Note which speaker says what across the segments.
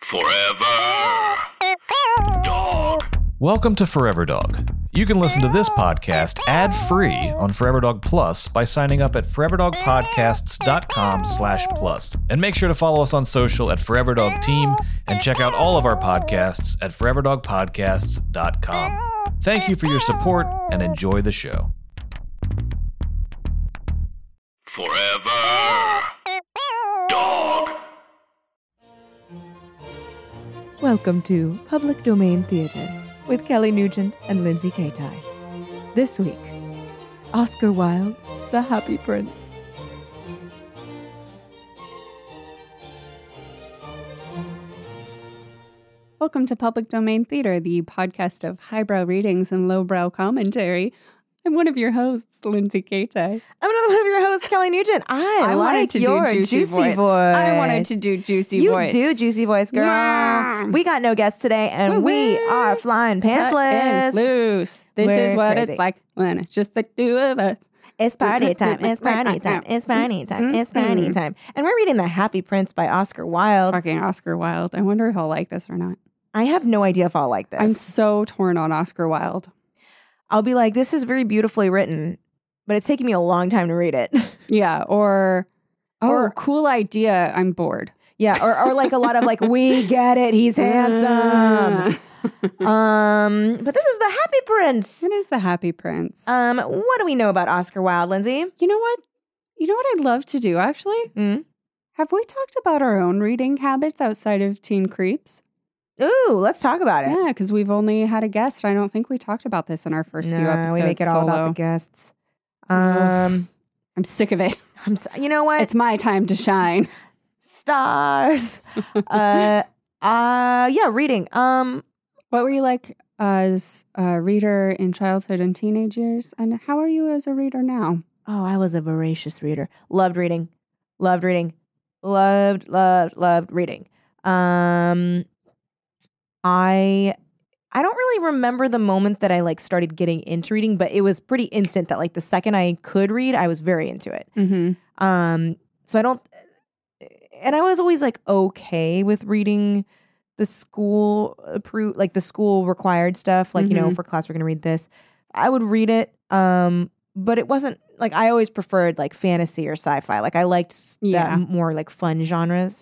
Speaker 1: Forever Dog.
Speaker 2: Welcome to Forever Dog. You can listen to this podcast ad-free on Forever Dog Plus by signing up at foreverdogpodcasts.com/plus. And make sure to follow us on social at Forever Dog Team and check out all of our podcasts at foreverdogpodcasts.com. Thank you for your support and enjoy the show.
Speaker 1: Forever Dog.
Speaker 3: Welcome to Public Domain Theater with Kelly Nugent and Lindsay Kaitai. This week, Oscar Wilde's The Happy Prince.
Speaker 4: Welcome to Public Domain Theater, the podcast of highbrow readings and lowbrow commentary. I'm one of your hosts, Lindsay Kaitai.
Speaker 3: I'm another one of your hosts, Kelly Nugent. I like your juicy voice.
Speaker 4: I wanted to do juicy voice.
Speaker 3: You do juicy voice, girl.
Speaker 4: Yeah.
Speaker 3: We got no guests today, and we are flying pantsless.
Speaker 4: Loose. This
Speaker 3: We're
Speaker 4: is what
Speaker 3: crazy.
Speaker 4: it's like when it's just the two of us.
Speaker 3: It's party time. It's party time. It's party time. It's party time. And we're reading The Happy Prince by Oscar Wilde.
Speaker 4: Fucking Oscar Wilde. I wonder if he'll like this or not.
Speaker 3: I have no idea if I'll like this.
Speaker 4: I'm so torn on Oscar Wilde.
Speaker 3: I'll be like, this is very beautifully written, but it's taking me a long time to read it.
Speaker 4: Yeah, or cool idea, I'm bored.
Speaker 3: Yeah, or like a lot of like, we get it, he's handsome. But this is The Happy Prince.
Speaker 4: It is The Happy Prince.
Speaker 3: What do we know about Oscar Wilde, Lindsay?
Speaker 4: You know what? I'd love to do, actually?
Speaker 3: Mm?
Speaker 4: Have we talked about our own reading habits outside of Teen Creeps?
Speaker 3: Ooh, let's talk about it.
Speaker 4: Yeah, because we've only had a guest. I don't think we talked about this in our first few episodes.
Speaker 3: We make it all about the guests.
Speaker 4: I'm sick of it.
Speaker 3: You know what?
Speaker 4: It's my time to shine.
Speaker 3: Stars. Reading.
Speaker 4: What were you like as a reader in childhood and teenage years? And how are you as a reader now?
Speaker 3: Oh, I was a voracious reader. Loved reading. Loved reading. Loved reading. I don't really remember the moment that I like started getting into reading, but it was pretty instant that like the second I could read, I was very into it.
Speaker 4: Mm-hmm.
Speaker 3: So I don't, and I was always like okay with reading the school approved, like the school required stuff. Like, you know, for class, we're going to read this. I would read it. But it wasn't like, I always preferred like fantasy or sci-fi. Like I liked that more like fun genres.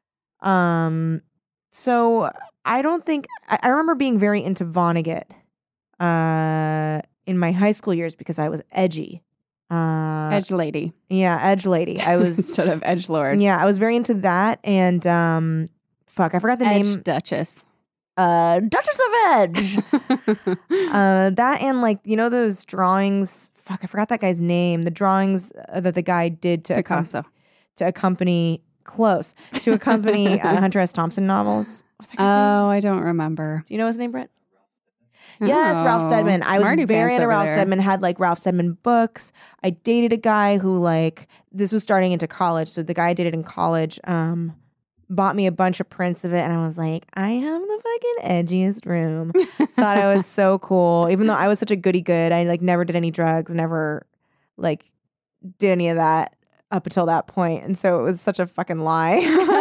Speaker 3: So I don't think I remember being very into Vonnegut in my high school years because I was edgy.
Speaker 4: Edge lady.
Speaker 3: Yeah, edge lady. I was
Speaker 4: instead of edge lord.
Speaker 3: Yeah, I was very into that, and I forgot the name.
Speaker 4: Edge Duchess.
Speaker 3: Duchess of Edge. That and like, you know, those drawings. Fuck, I forgot that guy's name. The drawings that the guy did to
Speaker 4: Picasso
Speaker 3: to accompany Hunter S. Thompson novels. What's that guy's name?
Speaker 4: Oh, I don't remember.
Speaker 3: Do you know his name, Brett? Yes, Ralph Steadman. I was very into Ralph Steadman, had like Ralph Steadman books. I dated a guy who like, this was starting into college. So the guy I dated in college bought me a bunch of prints of it. And I was like, I have the fucking edgiest room. Thought I was so cool. Even though I was such a goody good. I like never did any drugs, never like did any of that up until that point. And so it was such a fucking lie.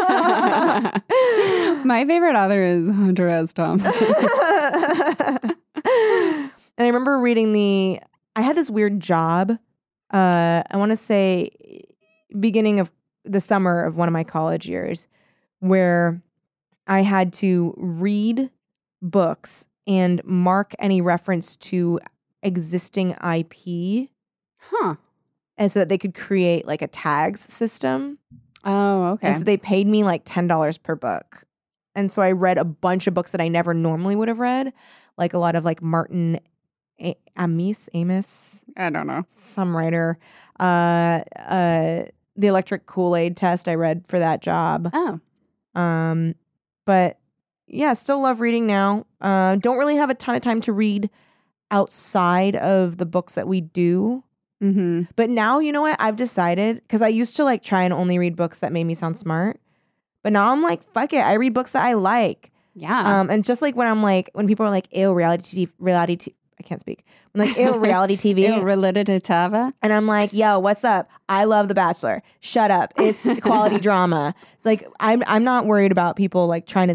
Speaker 4: My favorite author is Hunter S. Thompson.
Speaker 3: And I remember reading I had this weird job. I want to say beginning of the summer of one of my college years where I had to read books and mark any reference to existing IP.
Speaker 4: Huh.
Speaker 3: And so that they could create like a tags system.
Speaker 4: Oh, okay.
Speaker 3: And so they paid me like $10 per book. And so I read a bunch of books that I never normally would have read. Like a lot of like Martin Amos,
Speaker 4: I don't know.
Speaker 3: some writer. The Electric Kool-Aid Test I read for that job.
Speaker 4: Oh.
Speaker 3: But yeah, still love reading now. Don't really have a ton of time to read outside of the books that we do.
Speaker 4: Mm-hmm.
Speaker 3: But now, you know what? I've decided, because I used to like try and only read books that made me sound smart. But now I'm like, fuck it. I read books that I like.
Speaker 4: Yeah.
Speaker 3: And just like when people are like, ew, reality I can't speak. I'm like, ew, reality TV.
Speaker 4: Relative.
Speaker 3: And I'm like, yo, what's up? I love The Bachelor. Shut up. It's quality drama. Like, I'm not worried about people like trying to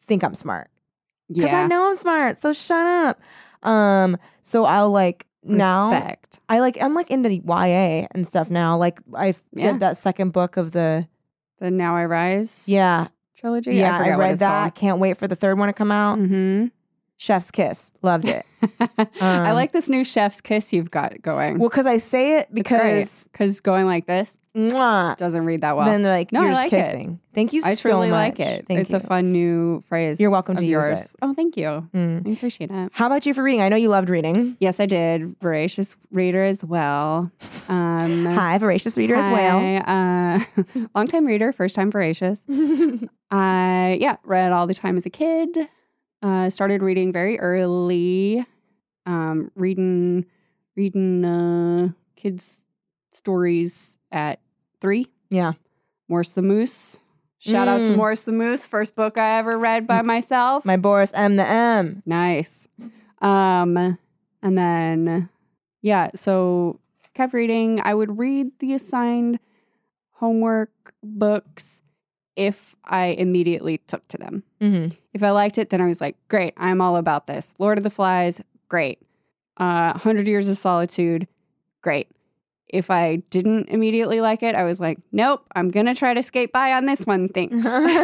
Speaker 3: think I'm smart. Because
Speaker 4: Yeah.
Speaker 3: I know I'm smart. So shut up. So I'll like now
Speaker 4: Respect.
Speaker 3: I'm like into YA and stuff now. Like I
Speaker 4: Yeah.
Speaker 3: did that second book of the
Speaker 4: The Now I Rise trilogy.
Speaker 3: Yeah, I
Speaker 4: forget what
Speaker 3: read
Speaker 4: it's
Speaker 3: that. Can't wait for the third one to come out.
Speaker 4: Mm-hmm.
Speaker 3: Chef's Kiss. Loved it.
Speaker 4: I like this new Chef's Kiss you've got going.
Speaker 3: Well, because I say it because
Speaker 4: going like this
Speaker 3: mwah,
Speaker 4: doesn't read that well.
Speaker 3: then they're like,
Speaker 4: No, I
Speaker 3: you're just
Speaker 4: like it.
Speaker 3: kissing. Thank you
Speaker 4: I
Speaker 3: so
Speaker 4: truly
Speaker 3: much.
Speaker 4: like it.
Speaker 3: Thank
Speaker 4: It's
Speaker 3: you.
Speaker 4: a fun new phrase.
Speaker 3: You're welcome
Speaker 4: of
Speaker 3: to use
Speaker 4: yours.
Speaker 3: it.
Speaker 4: Oh, thank you.
Speaker 3: Mm.
Speaker 4: I appreciate it.
Speaker 3: How about you for reading? I know you loved reading.
Speaker 4: Yes, I did. Voracious reader as well.
Speaker 3: Hi, voracious reader as well.
Speaker 4: Long-time reader, first-time voracious. I read all the time as a kid. Started reading very early. Reading kids' stories at 3.
Speaker 3: Yeah.
Speaker 4: Morse the Moose. Shout out to Morse the Moose. First book I ever read by myself.
Speaker 3: My Boris M. the M.
Speaker 4: Nice. And then, so kept reading. I would read the assigned homework books if I immediately took to them.
Speaker 3: Mm-hmm.
Speaker 4: If I liked it, then I was like, great, I'm all about this. Lord of the Flies, great. 100 Years of Solitude, great. If I didn't immediately like it, I was like, nope, I'm going to try to skate by on this one, thanks.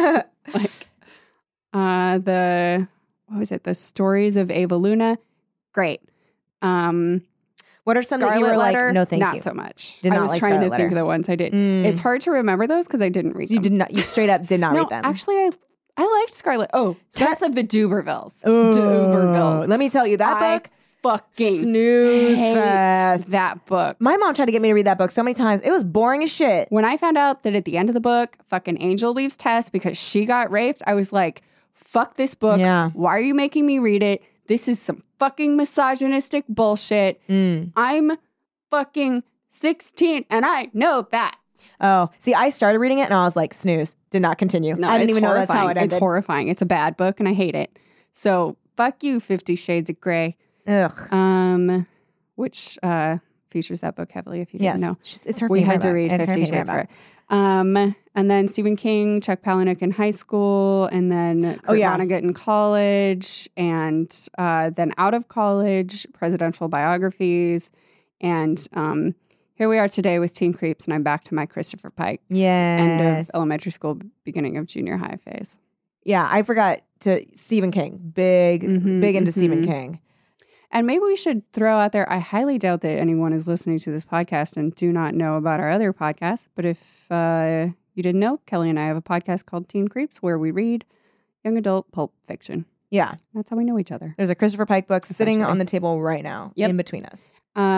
Speaker 4: The Stories of Ava Luna, great.
Speaker 3: What are some that you
Speaker 4: Scarlet
Speaker 3: were
Speaker 4: Letter,
Speaker 3: like, no thank
Speaker 4: not
Speaker 3: you?
Speaker 4: so much.
Speaker 3: Did
Speaker 4: I
Speaker 3: not
Speaker 4: was
Speaker 3: like
Speaker 4: trying
Speaker 3: Scarlet
Speaker 4: to think
Speaker 3: Letter.
Speaker 4: of the ones I did.
Speaker 3: Mm.
Speaker 4: It's hard to remember those because I didn't read
Speaker 3: You
Speaker 4: them.
Speaker 3: did not. You straight up did not
Speaker 4: No,
Speaker 3: read them.
Speaker 4: actually, I liked Scarlet. Oh, Tess of the Dubervilles.
Speaker 3: Oh,
Speaker 4: Dubervilles.
Speaker 3: let me tell you, that book,
Speaker 4: fucking
Speaker 3: snooze
Speaker 4: hate
Speaker 3: fest.
Speaker 4: that book.
Speaker 3: My mom tried to get me to read that book so many times. It was boring as shit.
Speaker 4: When I found out that at the end of the book, fucking Angel leaves Tess because she got raped, I was like, fuck this book.
Speaker 3: Yeah.
Speaker 4: Why are you making me read it? This is some fucking misogynistic bullshit. I'm fucking 16 and I know that.
Speaker 3: Oh, see, I started reading it and I was like, snooze. Did not continue.
Speaker 4: No,
Speaker 3: I didn't
Speaker 4: it's
Speaker 3: even know that's how it
Speaker 4: horrifying.
Speaker 3: ended.
Speaker 4: It's horrifying. It's a bad book and I hate it. So fuck you, 50 Shades of Grey.
Speaker 3: Ugh.
Speaker 4: Which features that book heavily if you
Speaker 3: Yes.
Speaker 4: didn't know.
Speaker 3: It's her
Speaker 4: We
Speaker 3: favorite
Speaker 4: had to
Speaker 3: book.
Speaker 4: read
Speaker 3: It's her
Speaker 4: 50
Speaker 3: favorite
Speaker 4: Shades of
Speaker 3: book.
Speaker 4: Grey. And then Stephen King, Chuck Palahniuk in high school, and then Kurt Vonnegut in college, and then out of college, presidential biographies. And here we are today with Teen Creeps, and I'm back to my Christopher Pike.
Speaker 3: Yes.
Speaker 4: End of elementary school, beginning of junior high phase.
Speaker 3: Yeah, I forgot to Stephen King. Big into Stephen King.
Speaker 4: And maybe we should throw out there, I highly doubt that anyone is listening to this podcast and do not know about our other podcasts. But if you didn't know, Kelly and I have a podcast called Teen Creeps where we read young adult pulp fiction.
Speaker 3: Yeah.
Speaker 4: That's how we know each other.
Speaker 3: There's a Christopher Pike book sitting
Speaker 4: Essentially.
Speaker 3: on the table right now in between us.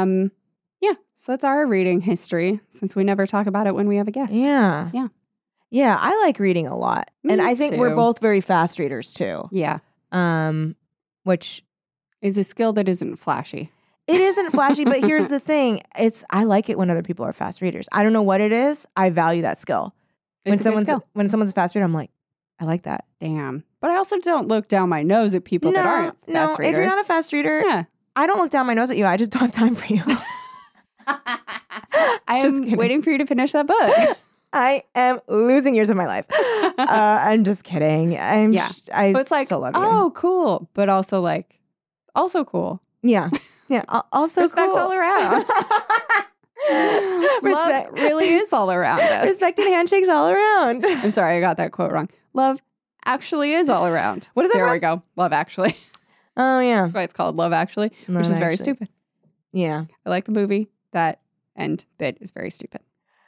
Speaker 4: So that's our reading history since we never talk about it when we have a guest.
Speaker 3: Yeah.
Speaker 4: Yeah.
Speaker 3: Yeah, I like reading a lot.
Speaker 4: Me
Speaker 3: and I think we're
Speaker 4: too.
Speaker 3: both very fast readers too.
Speaker 4: Yeah.
Speaker 3: Which
Speaker 4: Is a skill that isn't flashy.
Speaker 3: it isn't flashy, but here's the thing. I like it when other people are fast readers. I don't know what it is. I value that skill.
Speaker 4: It's a good skill.
Speaker 3: When someone's a fast reader, I'm like, I like that.
Speaker 4: Damn. But I also don't look down my nose at people that aren't fast readers.
Speaker 3: If you're not a fast reader,
Speaker 4: Yeah.
Speaker 3: I don't look down my nose at you. I just don't have time for you.
Speaker 4: I
Speaker 3: Just
Speaker 4: am
Speaker 3: kidding.
Speaker 4: waiting for you to finish that book.
Speaker 3: I am losing years of my life. I'm just kidding. I
Speaker 4: But it's like,
Speaker 3: still love you.
Speaker 4: oh, cool. But also like, also cool.
Speaker 3: Yeah. Yeah. Also
Speaker 4: Respect
Speaker 3: cool.
Speaker 4: all around. Love really is all around us.
Speaker 3: Respect and handshakes all around.
Speaker 4: I'm sorry, I got that quote wrong. Love actually is all around.
Speaker 3: What is that
Speaker 4: There
Speaker 3: from?
Speaker 4: we go. Love Actually.
Speaker 3: Oh, yeah.
Speaker 4: That's why it's called Love Actually,
Speaker 3: Love
Speaker 4: which is very
Speaker 3: Actually.
Speaker 4: stupid.
Speaker 3: Yeah.
Speaker 4: I like the movie. That end bit is very stupid.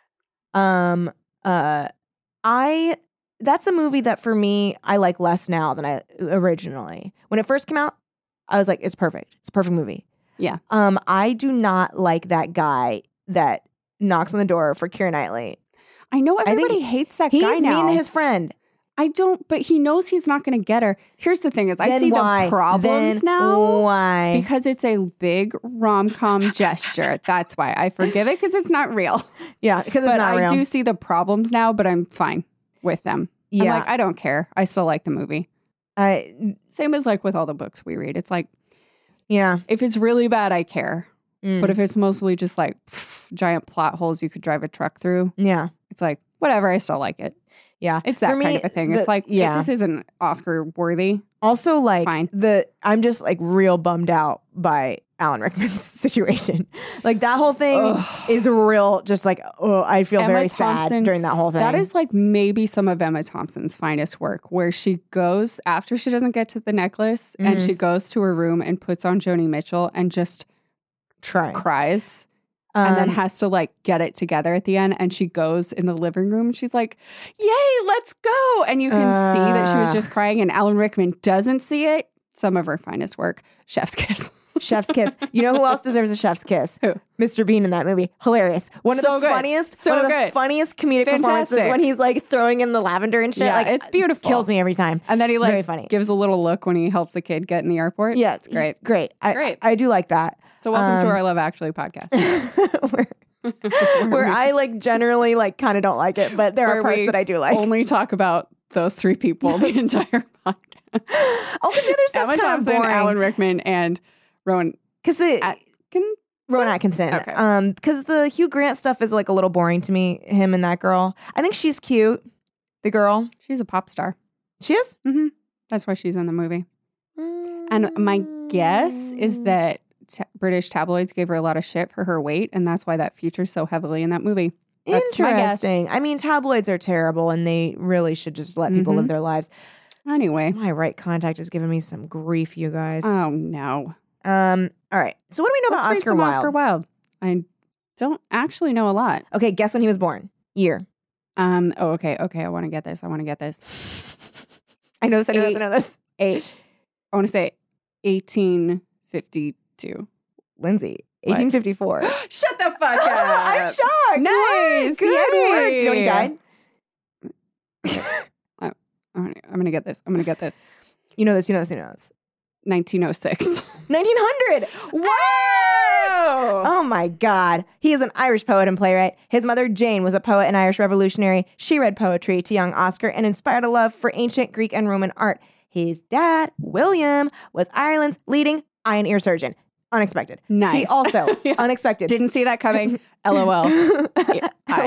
Speaker 3: That's a movie that for me, I like less now than I originally. When it first came out, I was like, it's perfect. It's a perfect movie.
Speaker 4: Yeah.
Speaker 3: I do not like that guy that knocks on the door for Keira Knightley.
Speaker 4: I know
Speaker 3: think
Speaker 4: everybody hates that
Speaker 3: He's
Speaker 4: guy now.
Speaker 3: mean to his friend.
Speaker 4: I don't, but he knows he's not going to get her. Here's the thing is I
Speaker 3: Then
Speaker 4: see
Speaker 3: why?
Speaker 4: the problems
Speaker 3: Then
Speaker 4: now.
Speaker 3: Why?
Speaker 4: Because it's a big rom-com gesture. That's why I forgive it because it's not real.
Speaker 3: Yeah, because it's
Speaker 4: But
Speaker 3: not
Speaker 4: I
Speaker 3: real.
Speaker 4: do see the problems now, but I'm fine with them.
Speaker 3: Yeah.
Speaker 4: I'm like, I don't care. I still like the movie. Same as like with all the books we read. It's like,
Speaker 3: Yeah.
Speaker 4: if it's really bad, I care.
Speaker 3: Mm.
Speaker 4: But if it's mostly just like giant plot holes you could drive a truck through,
Speaker 3: Yeah.
Speaker 4: it's like, whatever. I still like it.
Speaker 3: Yeah.
Speaker 4: It's that kind of a thing. It's like, this isn't Oscar worthy.
Speaker 3: Also, like,
Speaker 4: Fine.
Speaker 3: I'm just like real bummed out by Alan Rickman's situation. Like, that whole thing is real, just like, I feel very sad during that whole thing.
Speaker 4: That is like maybe some of Emma Thompson's finest work, where she goes, after she doesn't get to the necklace, and she goes to her room and puts on Joni Mitchell and just cries. And then has to like get it together at the end. And she goes in the living room and she's like, yay, let's go. And you can see that she was just crying, and Alan Rickman doesn't see it. Some of her finest work. Chef's kiss.
Speaker 3: Chef's kiss. You know who else deserves a chef's kiss?
Speaker 4: Who?
Speaker 3: Mr. Bean in that movie. Hilarious. One of the funniest comedic performances when he's like throwing in the lavender and shit.
Speaker 4: Yeah,
Speaker 3: like,
Speaker 4: it's beautiful.
Speaker 3: Kills me every time.
Speaker 4: And then he like
Speaker 3: very funny.
Speaker 4: gives a little look when he helps a kid get in the airport.
Speaker 3: Yeah, it's great. Great. I do like that.
Speaker 4: So welcome to our Love Actually podcast.
Speaker 3: where I like generally like kind of don't like it, but there are parts that I do like.
Speaker 4: Only talk about those three people the entire podcast.
Speaker 3: Oh, because the other stuff's kind of boring.
Speaker 4: Alan Rickman and Rowan.
Speaker 3: Rowan Atkinson.
Speaker 4: Okay.
Speaker 3: Because the Hugh Grant stuff is like a little boring to me. Him and that girl. I think she's cute. The girl.
Speaker 4: She's a pop star.
Speaker 3: She is?
Speaker 4: Mm-hmm. That's why she's in the movie. And my guess is that British tabloids gave her a lot of shit for her weight, and that's why that features so heavily in that movie. That's
Speaker 3: interesting. I mean, tabloids are terrible, and they really should just let people live their lives.
Speaker 4: Anyway.
Speaker 3: My right contact is giving me some grief, you guys.
Speaker 4: Oh, no.
Speaker 3: All right. So what do we know about Oscar Wilde?
Speaker 4: Oscar Wilde. I don't actually know a lot.
Speaker 3: Okay, guess when he was born. Year.
Speaker 4: Okay. I want to get this.
Speaker 3: I know this.
Speaker 4: I want to say 1852.
Speaker 3: Lindsay, 1854.
Speaker 4: Shut the fuck up.
Speaker 3: I'm shocked.
Speaker 4: Nice.
Speaker 3: Good work. Do you know when he died?
Speaker 4: I'm going to get this.
Speaker 3: You know this.
Speaker 4: 1906.
Speaker 3: 1900. Whoa! Oh my God. He is an Irish poet and playwright. His mother, Jane, was a poet and Irish revolutionary. She read poetry to young Oscar and inspired a love for ancient Greek and Roman art. His dad, William, was Ireland's leading eye and ear surgeon. Unexpected.
Speaker 4: Nice.
Speaker 3: He also, unexpected.
Speaker 4: Didn't see that coming. LOL. Hi.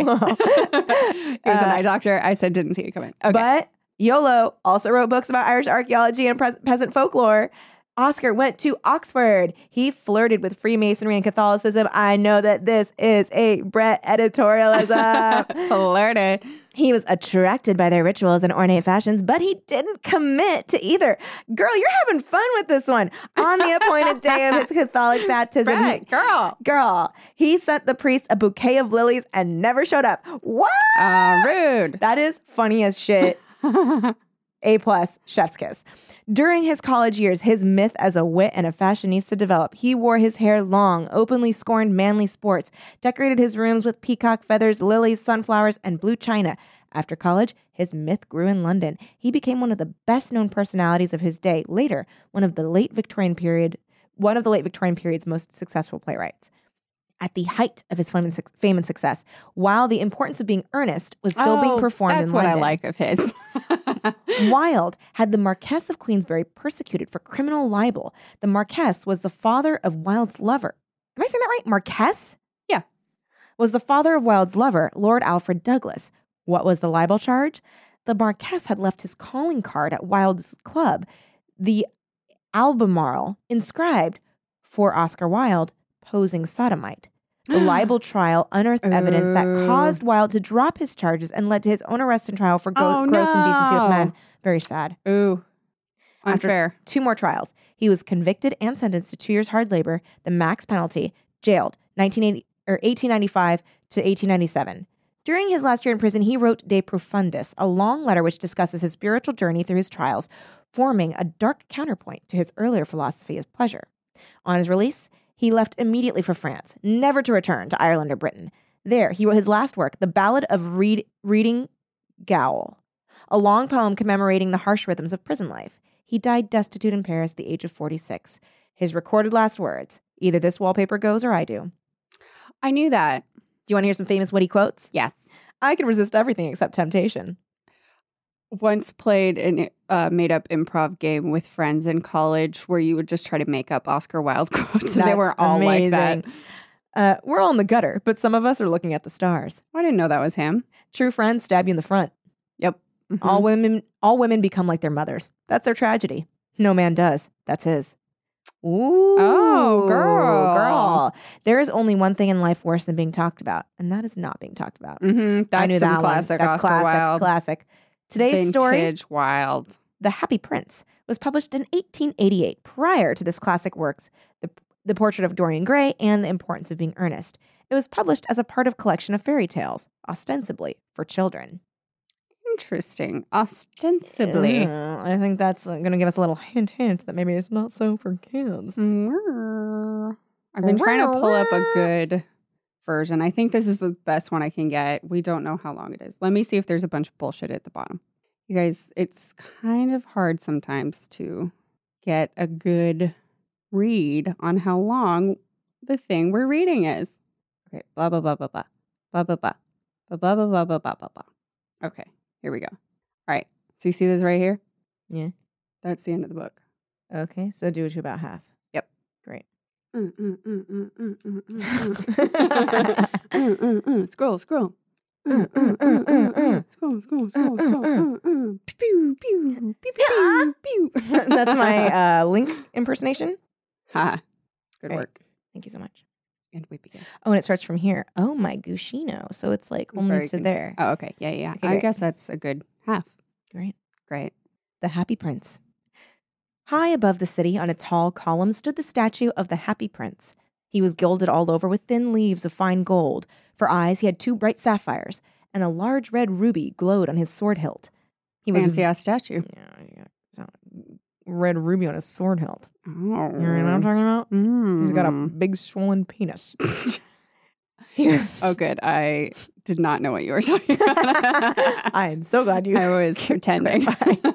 Speaker 4: He was an eye doctor. I said didn't see it coming. Okay.
Speaker 3: But YOLO also wrote books about Irish archaeology and peasant folklore. Oscar went to Oxford. He flirted with Freemasonry and Catholicism. I know that this is a Brett editorialism.
Speaker 4: Flirted.
Speaker 3: He was attracted by their rituals and ornate fashions, but he didn't commit to either. Girl, you're having fun with this one. On the appointed day of his Catholic baptism,
Speaker 4: girl,
Speaker 3: he sent the priest a bouquet of lilies and never showed up. What?
Speaker 4: Rude.
Speaker 3: That is funny as shit. A+, chef's kiss. During his college years, his myth as a wit and a fashionista developed. He wore his hair long, openly scorned manly sports, decorated his rooms with peacock feathers, lilies, sunflowers, and blue china. After college, his myth grew in London. He became one of the best-known personalities of his day. Later, one of the late Victorian period's most successful playwrights. At the height of his fame and success, while the importance of being earnest was still being performed in London.
Speaker 4: That's what I like of his.
Speaker 3: Wilde had the Marquess of Queensberry persecuted for criminal libel. The Marquess was the father of Wilde's lover. Am I saying that right? Marquess?
Speaker 4: Yeah.
Speaker 3: Was the father of Wilde's lover, Lord Alfred Douglas. What was the libel charge? The Marquess had left his calling card at Wilde's club, the Albemarle, inscribed, for Oscar Wilde, posing sodomite. The libel trial unearthed evidence that caused Wilde to drop his charges and led to his own arrest and trial for gross indecency with men. Very sad.
Speaker 4: Ooh. Unfair.
Speaker 3: After 2 more trials, he was convicted and sentenced to 2 years hard labor, the max penalty, jailed 1895 to 1897. During his last year in prison, he wrote De Profundis, a long letter which discusses his spiritual journey through his trials, forming a dark counterpoint to his earlier philosophy of pleasure. On his release, he left immediately for France, never to return to Ireland or Britain. There, he wrote his last work, The Ballad of Reading Gaol, a long poem commemorating the harsh rhythms of prison life. He died destitute in Paris at the age of 46. His recorded last words, either this wallpaper goes or I do.
Speaker 4: I knew that.
Speaker 3: Do you want to hear some famous witty quotes?
Speaker 4: Yes.
Speaker 3: I can resist everything except temptation.
Speaker 4: Once played a made-up improv game with friends in college where you would just try to make up Oscar Wilde quotes. And they were all amazing. Like that.
Speaker 3: We're all in the gutter, but some of us are looking at the stars.
Speaker 4: I didn't know that was him.
Speaker 3: True friends stab you in the front.
Speaker 4: Yep. Mm-hmm.
Speaker 3: All women become like their mothers. That's their tragedy. No man does. That's his. Ooh.
Speaker 4: Oh, girl.
Speaker 3: There is only one thing in life worse than being talked about, and that is not being talked about.
Speaker 4: Mm-hmm. That's
Speaker 3: I knew that
Speaker 4: classic.
Speaker 3: one. That's classic. Today's
Speaker 4: Vintage
Speaker 3: story,
Speaker 4: Wild.
Speaker 3: The Happy Prince, was published in 1888. Prior to this classic works, The Portrait of Dorian Gray and The Importance of Being Earnest. It was published as a part of a collection of fairy tales, ostensibly for children.
Speaker 4: Interesting. Ostensibly.
Speaker 3: I think that's going to give us a little hint that maybe it's not so for kids.
Speaker 4: I've been trying to pull up a good version. I think this is the best one I can get. We don't know how long it is. Let me see if there's a bunch of bullshit at the bottom. You guys, it's kind of hard sometimes to get a good read on how long the thing we're reading is. Okay, blah, blah, blah, blah, blah. Blah, blah, blah. Blah, blah, blah, blah, blah, blah, blah, blah. Okay, here we go. All right, so you see this right here?
Speaker 3: Yeah.
Speaker 4: That's the end of the book.
Speaker 3: Okay, so do it to about half.
Speaker 4: Yep.
Speaker 3: Great.
Speaker 4: Scroll. Scroll.
Speaker 3: That's my Link impersonation.
Speaker 4: Ha. Good work.
Speaker 3: Thank you so much.
Speaker 4: And we begin.
Speaker 3: Oh, and it starts from here. Oh my Gushino. So it's like only to there.
Speaker 4: Oh, okay. Yeah.
Speaker 3: Okay,
Speaker 4: I guess that's a good half.
Speaker 3: Great.
Speaker 4: The
Speaker 3: Happy Prince. High above the city on a tall column stood the statue of the Happy Prince. He was gilded all over with thin leaves of fine gold. For eyes, he had 2 bright sapphires, and a large red ruby glowed on his sword hilt. He was
Speaker 4: fancy-ass statue.
Speaker 3: Yeah. Red ruby on his sword hilt.
Speaker 4: Oh.
Speaker 3: You know what I'm talking about? He's got a big swollen penis.
Speaker 4: Oh, good. I did not know what you were talking about.
Speaker 3: I am so glad you.
Speaker 4: I was pretending.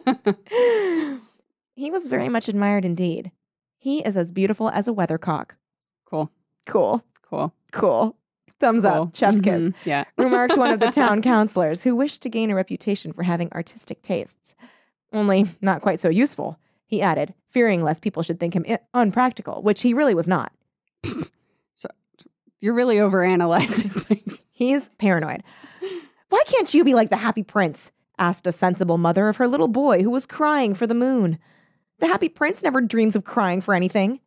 Speaker 3: He was very much admired indeed. He is as beautiful as a weathercock.
Speaker 4: Cool.
Speaker 3: Thumbs up. Chef's kiss.
Speaker 4: Yeah.
Speaker 3: Remarked one of the town councilors who wished to gain a reputation for having artistic tastes. Only not quite so useful, he added, fearing lest people should think him unpractical, which he really was not.
Speaker 4: So, you're really overanalyzing things.
Speaker 3: He's paranoid. Why can't you be like the Happy Prince? Asked a sensible mother of her little boy who was crying for the moon. The Happy Prince never dreams of crying for anything.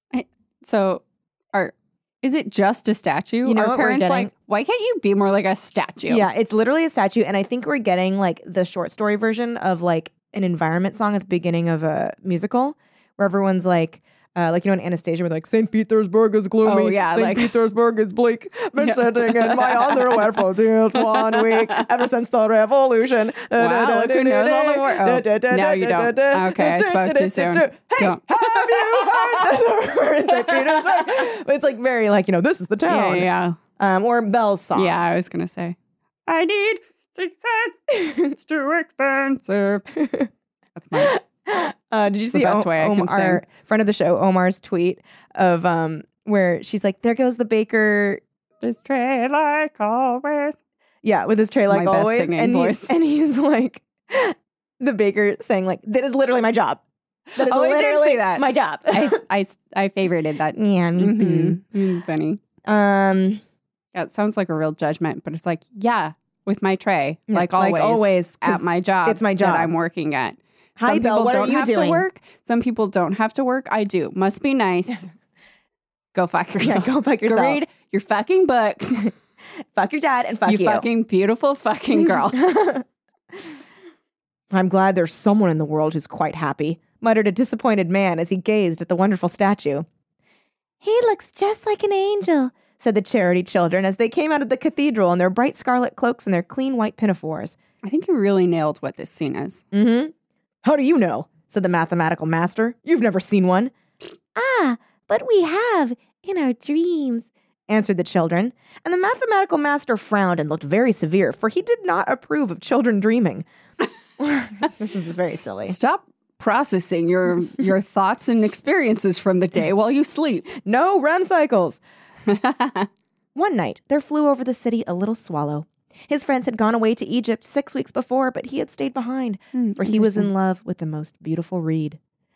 Speaker 4: Is it just a statue?
Speaker 3: You know
Speaker 4: Our
Speaker 3: what we're
Speaker 4: parents
Speaker 3: getting?
Speaker 4: like, why can't you be more like a statue?
Speaker 3: Yeah, it's literally a statue. And I think we're getting like the short story version of like an environment song at the beginning of a musical where everyone's like in Anastasia, where like St. Petersburg is gloomy.
Speaker 4: Oh, yeah,
Speaker 3: St.
Speaker 4: like-
Speaker 3: Petersburg is bleak. Been sitting in my underwear for just 1 week ever since the revolution.
Speaker 4: Wow, look who knows all the words. Oh, now you don't. Okay, I spoke too soon.
Speaker 3: Hey,
Speaker 4: Don't.
Speaker 3: have you heard in St. Petersburg? But it's like very like, this is the town.
Speaker 4: Yeah.
Speaker 3: Or Belle's song.
Speaker 4: Yeah, I was going to say. I need 6 cents. It's too expensive. That's my...
Speaker 3: Did you see
Speaker 4: best way I can
Speaker 3: our
Speaker 4: sing.
Speaker 3: friend of the show, Omar's tweet of where she's like, there goes the baker.
Speaker 4: This tray like always.
Speaker 3: Yeah, with his tray like
Speaker 4: My best
Speaker 3: always.
Speaker 4: singing
Speaker 3: And,
Speaker 4: voice.
Speaker 3: and he's like, the baker saying like, that is literally my job. That is
Speaker 4: Oh, I did
Speaker 3: literally
Speaker 4: see that.
Speaker 3: my job.
Speaker 4: I favorited that.
Speaker 3: Yeah, me too.
Speaker 4: It's funny. Yeah, it sounds like a real judgment, but it's like, yeah, with my tray,
Speaker 3: Yeah,
Speaker 4: like always
Speaker 3: 'cause
Speaker 4: at my job.
Speaker 3: it's my job.
Speaker 4: that I'm working at.
Speaker 3: Hi,
Speaker 4: Some
Speaker 3: Belle,
Speaker 4: people
Speaker 3: what are
Speaker 4: don't
Speaker 3: you
Speaker 4: have
Speaker 3: doing?
Speaker 4: to work. Some people don't have to work. I do. Must be nice. Go fuck yourself.
Speaker 3: Yeah, go fuck yourself.
Speaker 4: Go read your fucking books.
Speaker 3: Fuck your dad and fuck you.
Speaker 4: You fucking beautiful fucking girl.
Speaker 3: I'm glad there's someone in the world who's quite happy, muttered a disappointed man as he gazed at the wonderful statue. He looks just like an angel, said the charity children as they came out of the cathedral in their bright scarlet cloaks and their clean white pinafores.
Speaker 4: I think you really nailed what this scene is.
Speaker 3: Mm-hmm. How do you know? Said the mathematical master. You've never seen one. Ah, but we have in our dreams, answered the children. And the mathematical master frowned and looked very severe, for he did not approve of children dreaming. This is very silly.
Speaker 4: Stop processing your thoughts and experiences from the day while you sleep.
Speaker 3: No REM cycles. One night, there flew over the city a little swallow. His friends had gone away to Egypt 6 weeks before, but he had stayed behind, for he was in love with the most beautiful reed.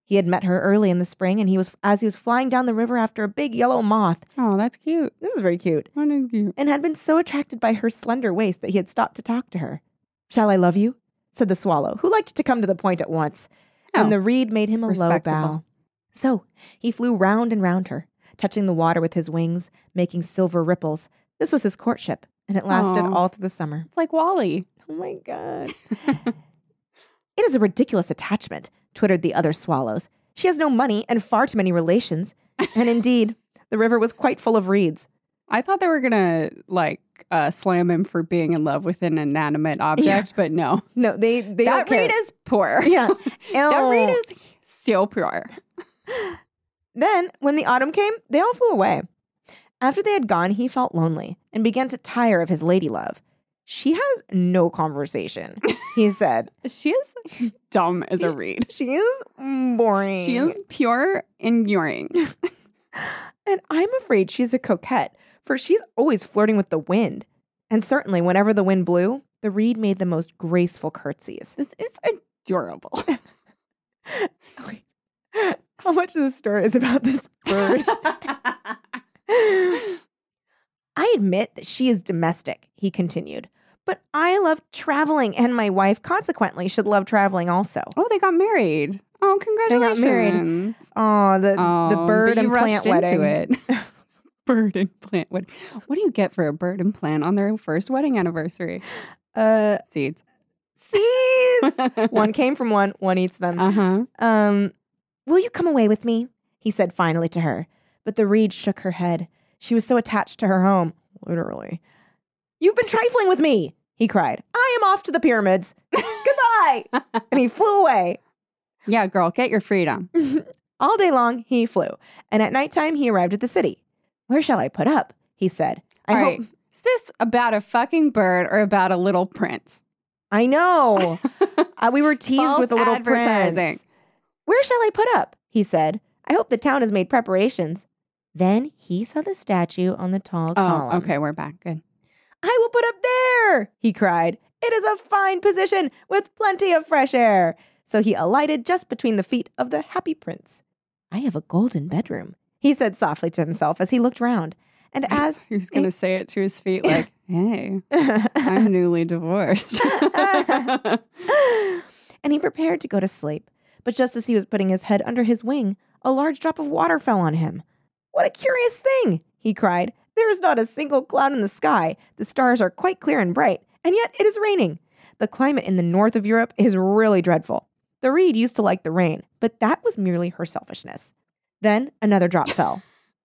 Speaker 3: He had met her early in the spring, and as he was flying down the river after a big yellow moth.
Speaker 4: Oh, that's cute.
Speaker 3: This is very cute.
Speaker 4: That is cute.
Speaker 3: And had been so attracted by her slender waist that he had stopped to talk to her. "Shall I love you?" said the swallow, who liked to come to the point at once. And the reed made him a low bow. So he flew round and round her, touching the water with his wings, making silver ripples. This was his courtship, and it lasted all through the summer.
Speaker 4: It's like Wall-E.
Speaker 3: Oh my God. "It is a ridiculous attachment," twittered the other swallows. "She has no money and far too many relations." And indeed, the river was quite full of reeds.
Speaker 4: I thought they were going to slam him for being in love with an inanimate object, but no.
Speaker 3: No, they don't care.
Speaker 4: That reed is poor.
Speaker 3: Yeah.
Speaker 4: That reed is so poor.
Speaker 3: Then, when the autumn came, they all flew away. After they had gone, he felt lonely and began to tire of his lady love. "She has no conversation," he said.
Speaker 4: She is dumb as a reed.
Speaker 3: She is boring.
Speaker 4: She is pure and boring.
Speaker 3: And I'm afraid she's a coquette, for she's always flirting with the wind. And certainly, whenever the wind blew, the reed made the most graceful curtsies.
Speaker 4: This is adorable.
Speaker 3: Wait, how much of the story is about this bird? "I admit that she is domestic," he continued. "But I love traveling, and my wife, consequently, should love traveling also."
Speaker 4: Oh, they got married. Oh, congratulations.
Speaker 3: They got married. Oh, the bird and plant wedding.
Speaker 4: Into it. Bird and plant wedding. What do you get for a bird and plant on their first wedding anniversary? Seeds.
Speaker 3: Seeds! One came from one eats them.
Speaker 4: Uh-huh.
Speaker 3: "Will you come away with me?" he said finally to her. But the reed shook her head. She was so attached to her home. Literally. "You've been trifling with me," he cried. "I am off to the pyramids. Goodbye." And he flew away.
Speaker 4: Yeah, girl, get your freedom.
Speaker 3: All day long, he flew. And at nighttime, he arrived at the city. "Where shall I put up?" he said.
Speaker 4: I hope. Is this about a fucking bird or about a little prince?
Speaker 3: I know. We were teased with a little prince. "Where shall I put up?" he said. "I hope the town has made preparations." Then he saw the statue on the tall column.
Speaker 4: Oh, okay, we're back. Good.
Speaker 3: "I will put up there," he cried. "It is a fine position with plenty of fresh air." So he alighted just between the feet of the happy prince. "I have a golden bedroom," he said softly to himself as he looked round. And as
Speaker 4: he was going to say it to his feet like, "Hey, I'm newly divorced."
Speaker 3: And he prepared to go to sleep. But just as he was putting his head under his wing, a large drop of water fell on him. "What a curious thing," he cried. "There is not a single cloud in the sky. The stars are quite clear and bright, and yet it is raining. The climate in the north of Europe is really dreadful." The reed used to like the rain, but that was merely her selfishness. Then another drop fell.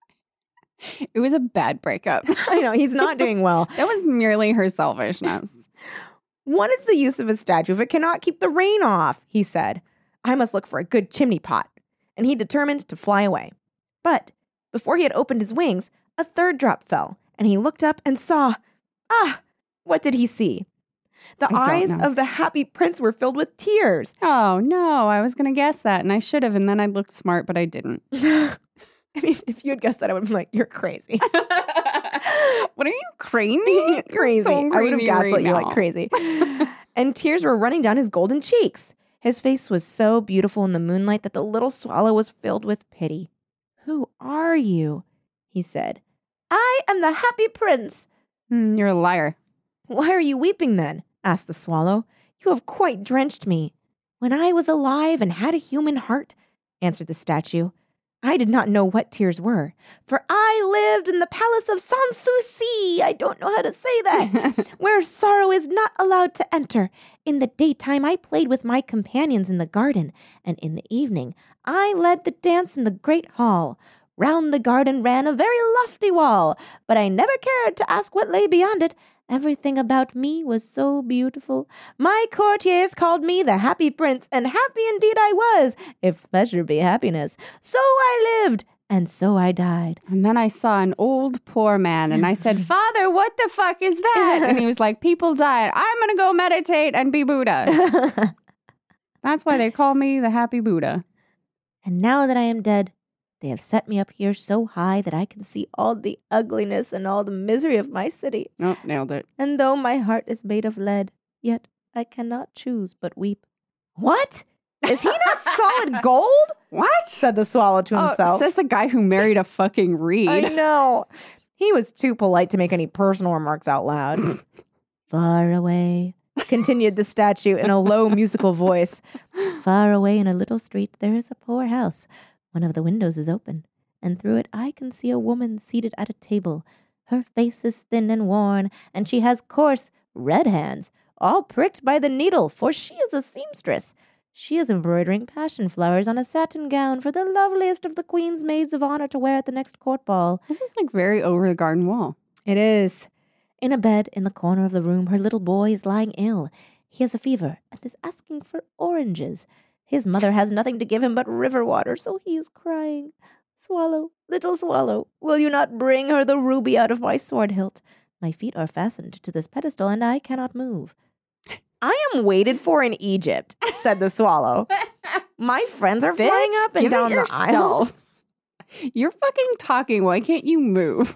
Speaker 4: It was a bad breakup.
Speaker 3: I know, he's not doing well.
Speaker 4: That was merely her selfishness.
Speaker 3: "What is the use of a statue if it cannot keep the rain off?" he said. "I must look for a good chimney pot." And he determined to fly away. But before he had opened his wings, a third drop fell, and he looked up and saw, what did he see? The eyes of the happy prince were filled with tears.
Speaker 4: Oh, no, I was going to guess that, and I should have, and then I looked smart, but I didn't.
Speaker 3: I mean, if you had guessed that, I would have been like, "You're crazy."
Speaker 4: What are you, crazy?
Speaker 3: Crazy.
Speaker 4: So
Speaker 3: I would have gaslit
Speaker 4: right
Speaker 3: you like crazy. And tears were running down his golden cheeks. His face was so beautiful in the moonlight that the little swallow was filled with pity. "Who are you?" he said. "I am the happy prince."
Speaker 4: You're a liar.
Speaker 3: "Why are you weeping then?" asked the swallow. "You have quite drenched me." "When I was alive and had a human heart," answered the statue, "I did not know what tears were, for I lived in the palace of Sanssouci. I don't know how to say that. Where sorrow is not allowed to enter. In the daytime, I played with my companions in the garden, and in the evening, I led the dance in the great hall. Round the garden ran a very lofty wall, but I never cared to ask what lay beyond it. Everything about me was so beautiful. My courtiers called me the happy prince, and happy indeed I was, if pleasure be happiness. So I lived, and so I died."
Speaker 4: And then I saw an old poor man, and I said, "Father, what the fuck is that?" And he was like, "People died. I'm going to go meditate and be Buddha." That's why they call me the happy Buddha.
Speaker 3: "And now that I am dead, they have set me up here so high that I can see all the ugliness and all the misery of my city.
Speaker 4: Oh, nailed it.
Speaker 3: And though my heart is made of lead, yet I cannot choose but weep." "What? Is he not solid gold?"
Speaker 4: What?
Speaker 3: Said the swallow to himself.
Speaker 4: Says the guy who married a fucking reed.
Speaker 3: I know. He was too polite to make any personal remarks out loud. Far away, continued the statue in a low musical voice. Far away in a little street, there is a poor house. One of the windows is open, and through it I can see a woman seated at a table. Her face is thin and worn, and she has coarse, red hands, all pricked by the needle, for she is a seamstress. She is embroidering passion flowers on a satin gown for the loveliest of the queen's maids of honor to wear at the next court ball.
Speaker 4: This is like very over the garden wall.
Speaker 3: It is. In a bed in the corner of the room, her little boy is lying ill. He has a fever and is asking for oranges. His mother has nothing to give him but river water, so he is crying. Swallow, little swallow, will you not bring her the ruby out of my sword hilt? My feet are fastened to this pedestal, and I cannot move. I am waited for in Egypt, said the swallow. My friends are flying up and down the aisle.
Speaker 4: You're fucking talking. Why can't you move?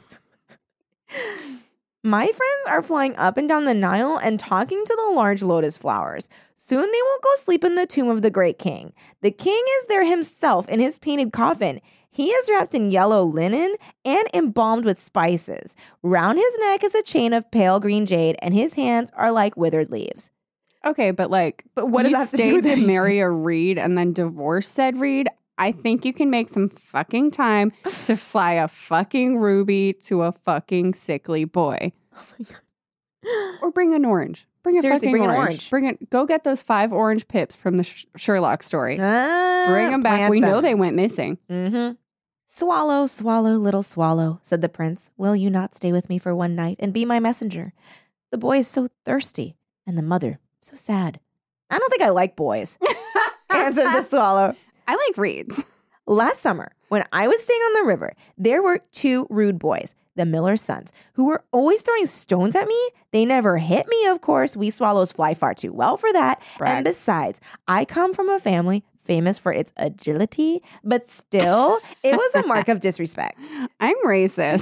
Speaker 3: My friends are flying up and down the Nile and talking to the large lotus flowers. Soon they will go sleep in the tomb of the great king. The king is there himself in his painted coffin. He is wrapped in yellow linen and embalmed with spices. Round his neck is a chain of pale green jade, and his hands are like withered leaves.
Speaker 4: Okay, but
Speaker 3: what does that have to do with
Speaker 4: to marry a reed and then divorce said reed? I think you can make some fucking time to fly a fucking ruby to a fucking sickly boy.
Speaker 3: Oh my God.
Speaker 4: Or bring an orange.
Speaker 3: Seriously, bring an orange.
Speaker 4: Go get those 5 orange pips from the Sherlock story. Bring them back. We know they went missing.
Speaker 3: Mm-hmm. Swallow, swallow, little swallow, said the prince. Will you not stay with me for one night and be my messenger? The boy is so thirsty, and the mother so sad. I don't think I like boys, answered the swallow.
Speaker 4: I like reeds.
Speaker 3: Last summer, when I was staying on the river, there were 2 rude boys, the miller's sons, who were always throwing stones at me. They never hit me, of course. We swallows fly far too well for that.
Speaker 4: Brag.
Speaker 3: And besides, I come from a family famous for its agility, but still, it was a mark of disrespect.
Speaker 4: I'm racist.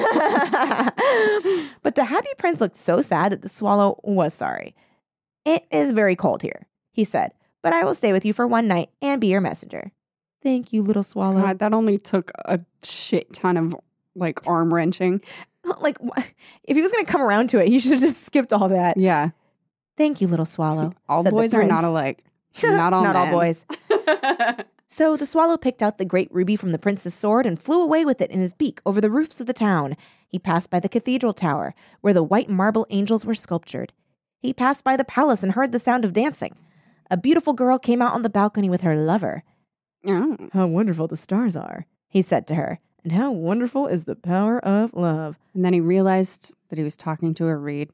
Speaker 3: But the happy prince looked so sad that the swallow was sorry. It is very cold here, he said, but I will stay with you for one night and be your messenger. Thank you, little swallow.
Speaker 4: God, that only took a shit ton of arm wrenching.
Speaker 3: If he was going to come around to it, he should have just skipped all that.
Speaker 4: Yeah.
Speaker 3: Thank you, little swallow.
Speaker 4: All boys are not alike. Not all
Speaker 3: Not all boys. So the swallow picked out the great ruby from the prince's sword and flew away with it in his beak over the roofs of the town. He passed by the cathedral tower, where the white marble angels were sculptured. He passed by the palace and heard the sound of dancing. A beautiful girl came out on the balcony with her lover.
Speaker 4: Oh.
Speaker 3: How wonderful the stars are, he said to her, and how wonderful is the power of love.
Speaker 4: And then he realized that he was talking to a reed.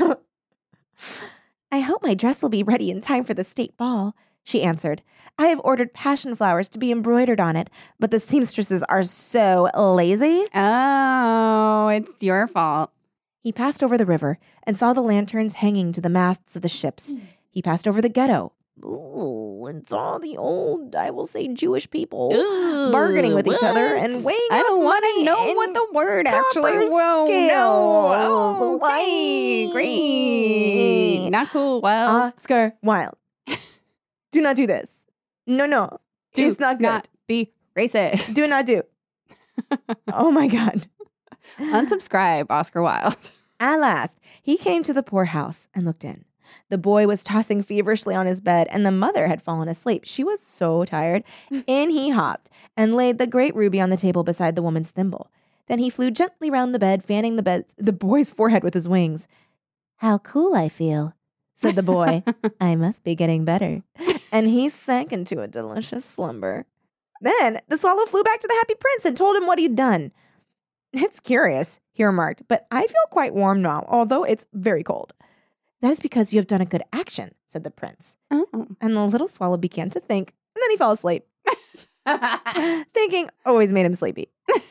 Speaker 3: I hope my dress will be ready in time for the state ball, she answered. I have ordered passion flowers to be embroidered on it, but the seamstresses are so lazy.
Speaker 4: Oh, it's your fault.
Speaker 3: He passed over the river and saw the lanterns hanging to the masts of the ships. He passed over the ghetto. Ooh, and saw the old, I will say, Jewish people bargaining with each other and weighing
Speaker 4: I don't
Speaker 3: want to
Speaker 4: know what the word actually. Whoa, no. Okay, great. Not cool. Well,
Speaker 3: Oscar Wilde. Do not do this. No.
Speaker 4: Do
Speaker 3: it's not good.
Speaker 4: not be racist.
Speaker 3: Do not do. Oh my God.
Speaker 4: Unsubscribe, Oscar Wilde.
Speaker 3: At last, he came to the poor house and looked in. The boy was tossing feverishly on his bed, and the mother had fallen asleep. She was so tired. In he hopped and laid the great ruby on the table beside the woman's thimble. Then he flew gently round the bed, fanning the boy's forehead with his wings. How cool I feel, said the boy. I must be getting better. And he sank into a delicious slumber. Then the swallow flew back to the happy prince and told him what he'd done. It's curious, he remarked, but I feel quite warm now, although it's very cold. That is because you have done a good action, said the prince.
Speaker 4: Oh.
Speaker 3: And the little swallow began to think, and then he fell asleep. Thinking always made him sleepy.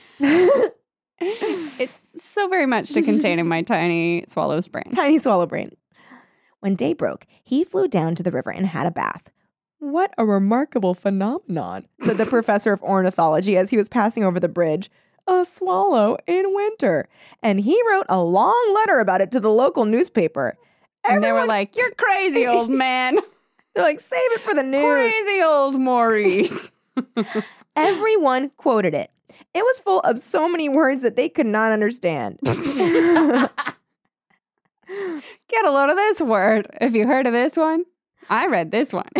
Speaker 4: It's so very much to contain in my tiny swallow's brain.
Speaker 3: Tiny swallow brain. When day broke, he flew down to the river and had a bath. What a remarkable phenomenon, said the professor of ornithology as he was passing over the bridge. A swallow in winter. And he wrote a long letter about it to the local newspaper.
Speaker 4: And they were like, you're crazy, old man.
Speaker 3: They're like, save it for the news.
Speaker 4: Crazy old Maurice.
Speaker 3: Everyone quoted it. It was full of so many words that they could not understand.
Speaker 4: Get a load of this word. If you heard of this one, I read this one.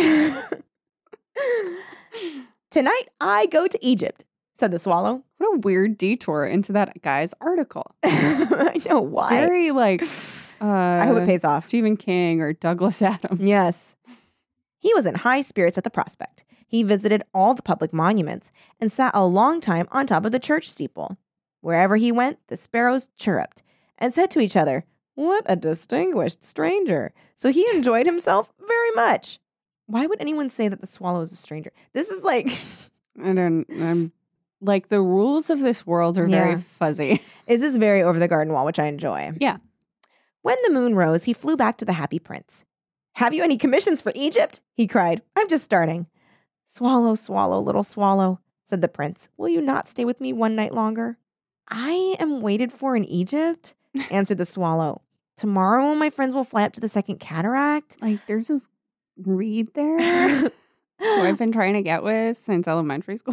Speaker 3: Tonight, I go to Egypt, said the swallow.
Speaker 4: What a weird detour into that guy's article.
Speaker 3: I know, why?
Speaker 4: Very like...
Speaker 3: I hope it pays off.
Speaker 4: Stephen King or Douglas Adams.
Speaker 3: Yes. He was in high spirits at the prospect. He visited all the public monuments and sat a long time on top of the church steeple. Wherever he went, the sparrows chirruped and said to each other, "What a distinguished stranger." So he enjoyed himself very much. Why would anyone say that the swallow is a stranger? This is like...
Speaker 4: I'm like, the rules of this world are very fuzzy.
Speaker 3: This is very over the garden wall, which I enjoy.
Speaker 4: Yeah.
Speaker 3: When the moon rose, he flew back to the happy prince. "Have you any commissions for Egypt?" he cried. "I'm just starting." "Swallow, swallow, little swallow," said the prince. "Will you not stay with me one night longer?" "I am waited for in Egypt," answered the swallow. "Tomorrow my friends will fly up to the second cataract."
Speaker 4: Like, there's this reed there who I've been trying to get with since elementary school.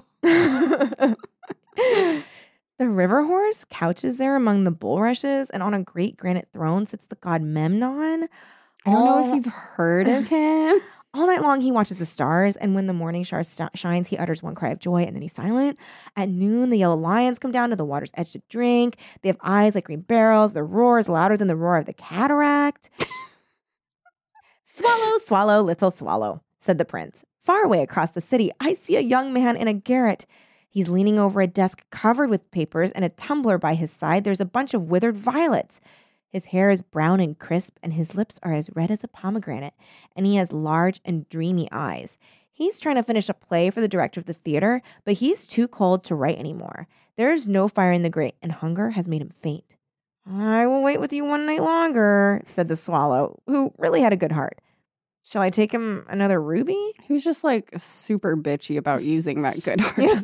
Speaker 3: The river horse couches there among the bulrushes, and on a great granite throne sits the god Memnon.
Speaker 4: I don't know if you've heard of him.
Speaker 3: All night long he watches the stars, and when the morning star shines, he utters one cry of joy, and then he's silent. At noon, the yellow lions come down to the water's edge to drink. They have eyes like green barrels. Their roar is louder than the roar of the cataract. "Swallow, swallow, little swallow," said the prince. "Far away across the city, I see a young man in a garret. He's leaning over a desk covered with papers, and a tumbler by his side. There's a bunch of withered violets. His hair is brown and crisp, and his lips are as red as a pomegranate, and he has large and dreamy eyes. He's trying to finish a play for the director of the theater, but he's too cold to write anymore. There is no fire in the grate, and hunger has made him faint." "I will wait with you one night longer," said the swallow, who really had a good heart. "Shall I take him another ruby?"
Speaker 4: He was just like super bitchy about using that good heart.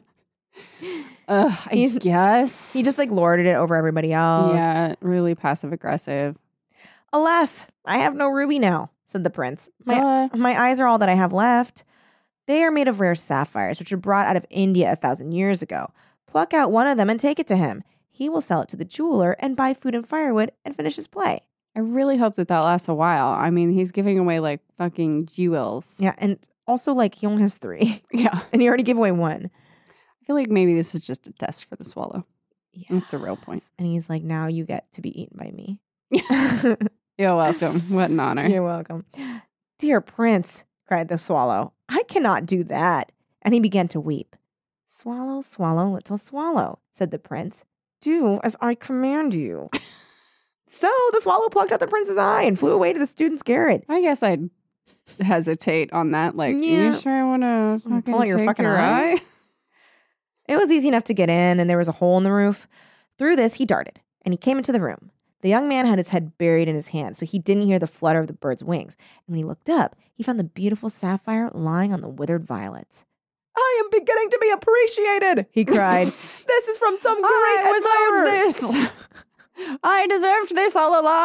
Speaker 4: I guess.
Speaker 3: He just like lorded it over everybody else.
Speaker 4: Yeah, really passive aggressive.
Speaker 3: "Alas, I have no ruby now," said the prince. My eyes are all that I have left. They are made of rare sapphires, which were brought out of India 1,000 years ago. Pluck out one of them and take it to him. He will sell it to the jeweler and buy food and firewood and finish his play.
Speaker 4: I really hope that lasts a while. I mean, he's giving away like fucking jewels.
Speaker 3: Yeah, and also like he only has 3.
Speaker 4: Yeah.
Speaker 3: And he already gave away 1.
Speaker 4: I feel like maybe this is just a test for the swallow.
Speaker 3: Yeah.
Speaker 4: That's the real point.
Speaker 3: And he's like, "Now you get to be eaten by me."
Speaker 4: You're welcome. What an honor.
Speaker 3: You're welcome. "Dear prince," cried the swallow, "I cannot do that." And he began to weep. "Swallow, swallow, little swallow," said the prince. "Do as I command you." So the swallow plucked out the prince's eye and flew away to the student's garret.
Speaker 4: I guess I'd hesitate on that. Like,
Speaker 3: Yeah.
Speaker 4: you sure I want to fucking
Speaker 3: pull out your
Speaker 4: take
Speaker 3: fucking
Speaker 4: your
Speaker 3: eye?
Speaker 4: eye?
Speaker 3: It was easy enough to get in, and there was a hole in the roof. Through this, he darted, and he came into the room. The young man had his head buried in his hands, so he didn't hear the flutter of the bird's wings. And when he looked up, he found the beautiful sapphire lying on the withered violets. "I am beginning to be appreciated," he cried. "This is from some great admirer."
Speaker 4: this. I deserved this all along.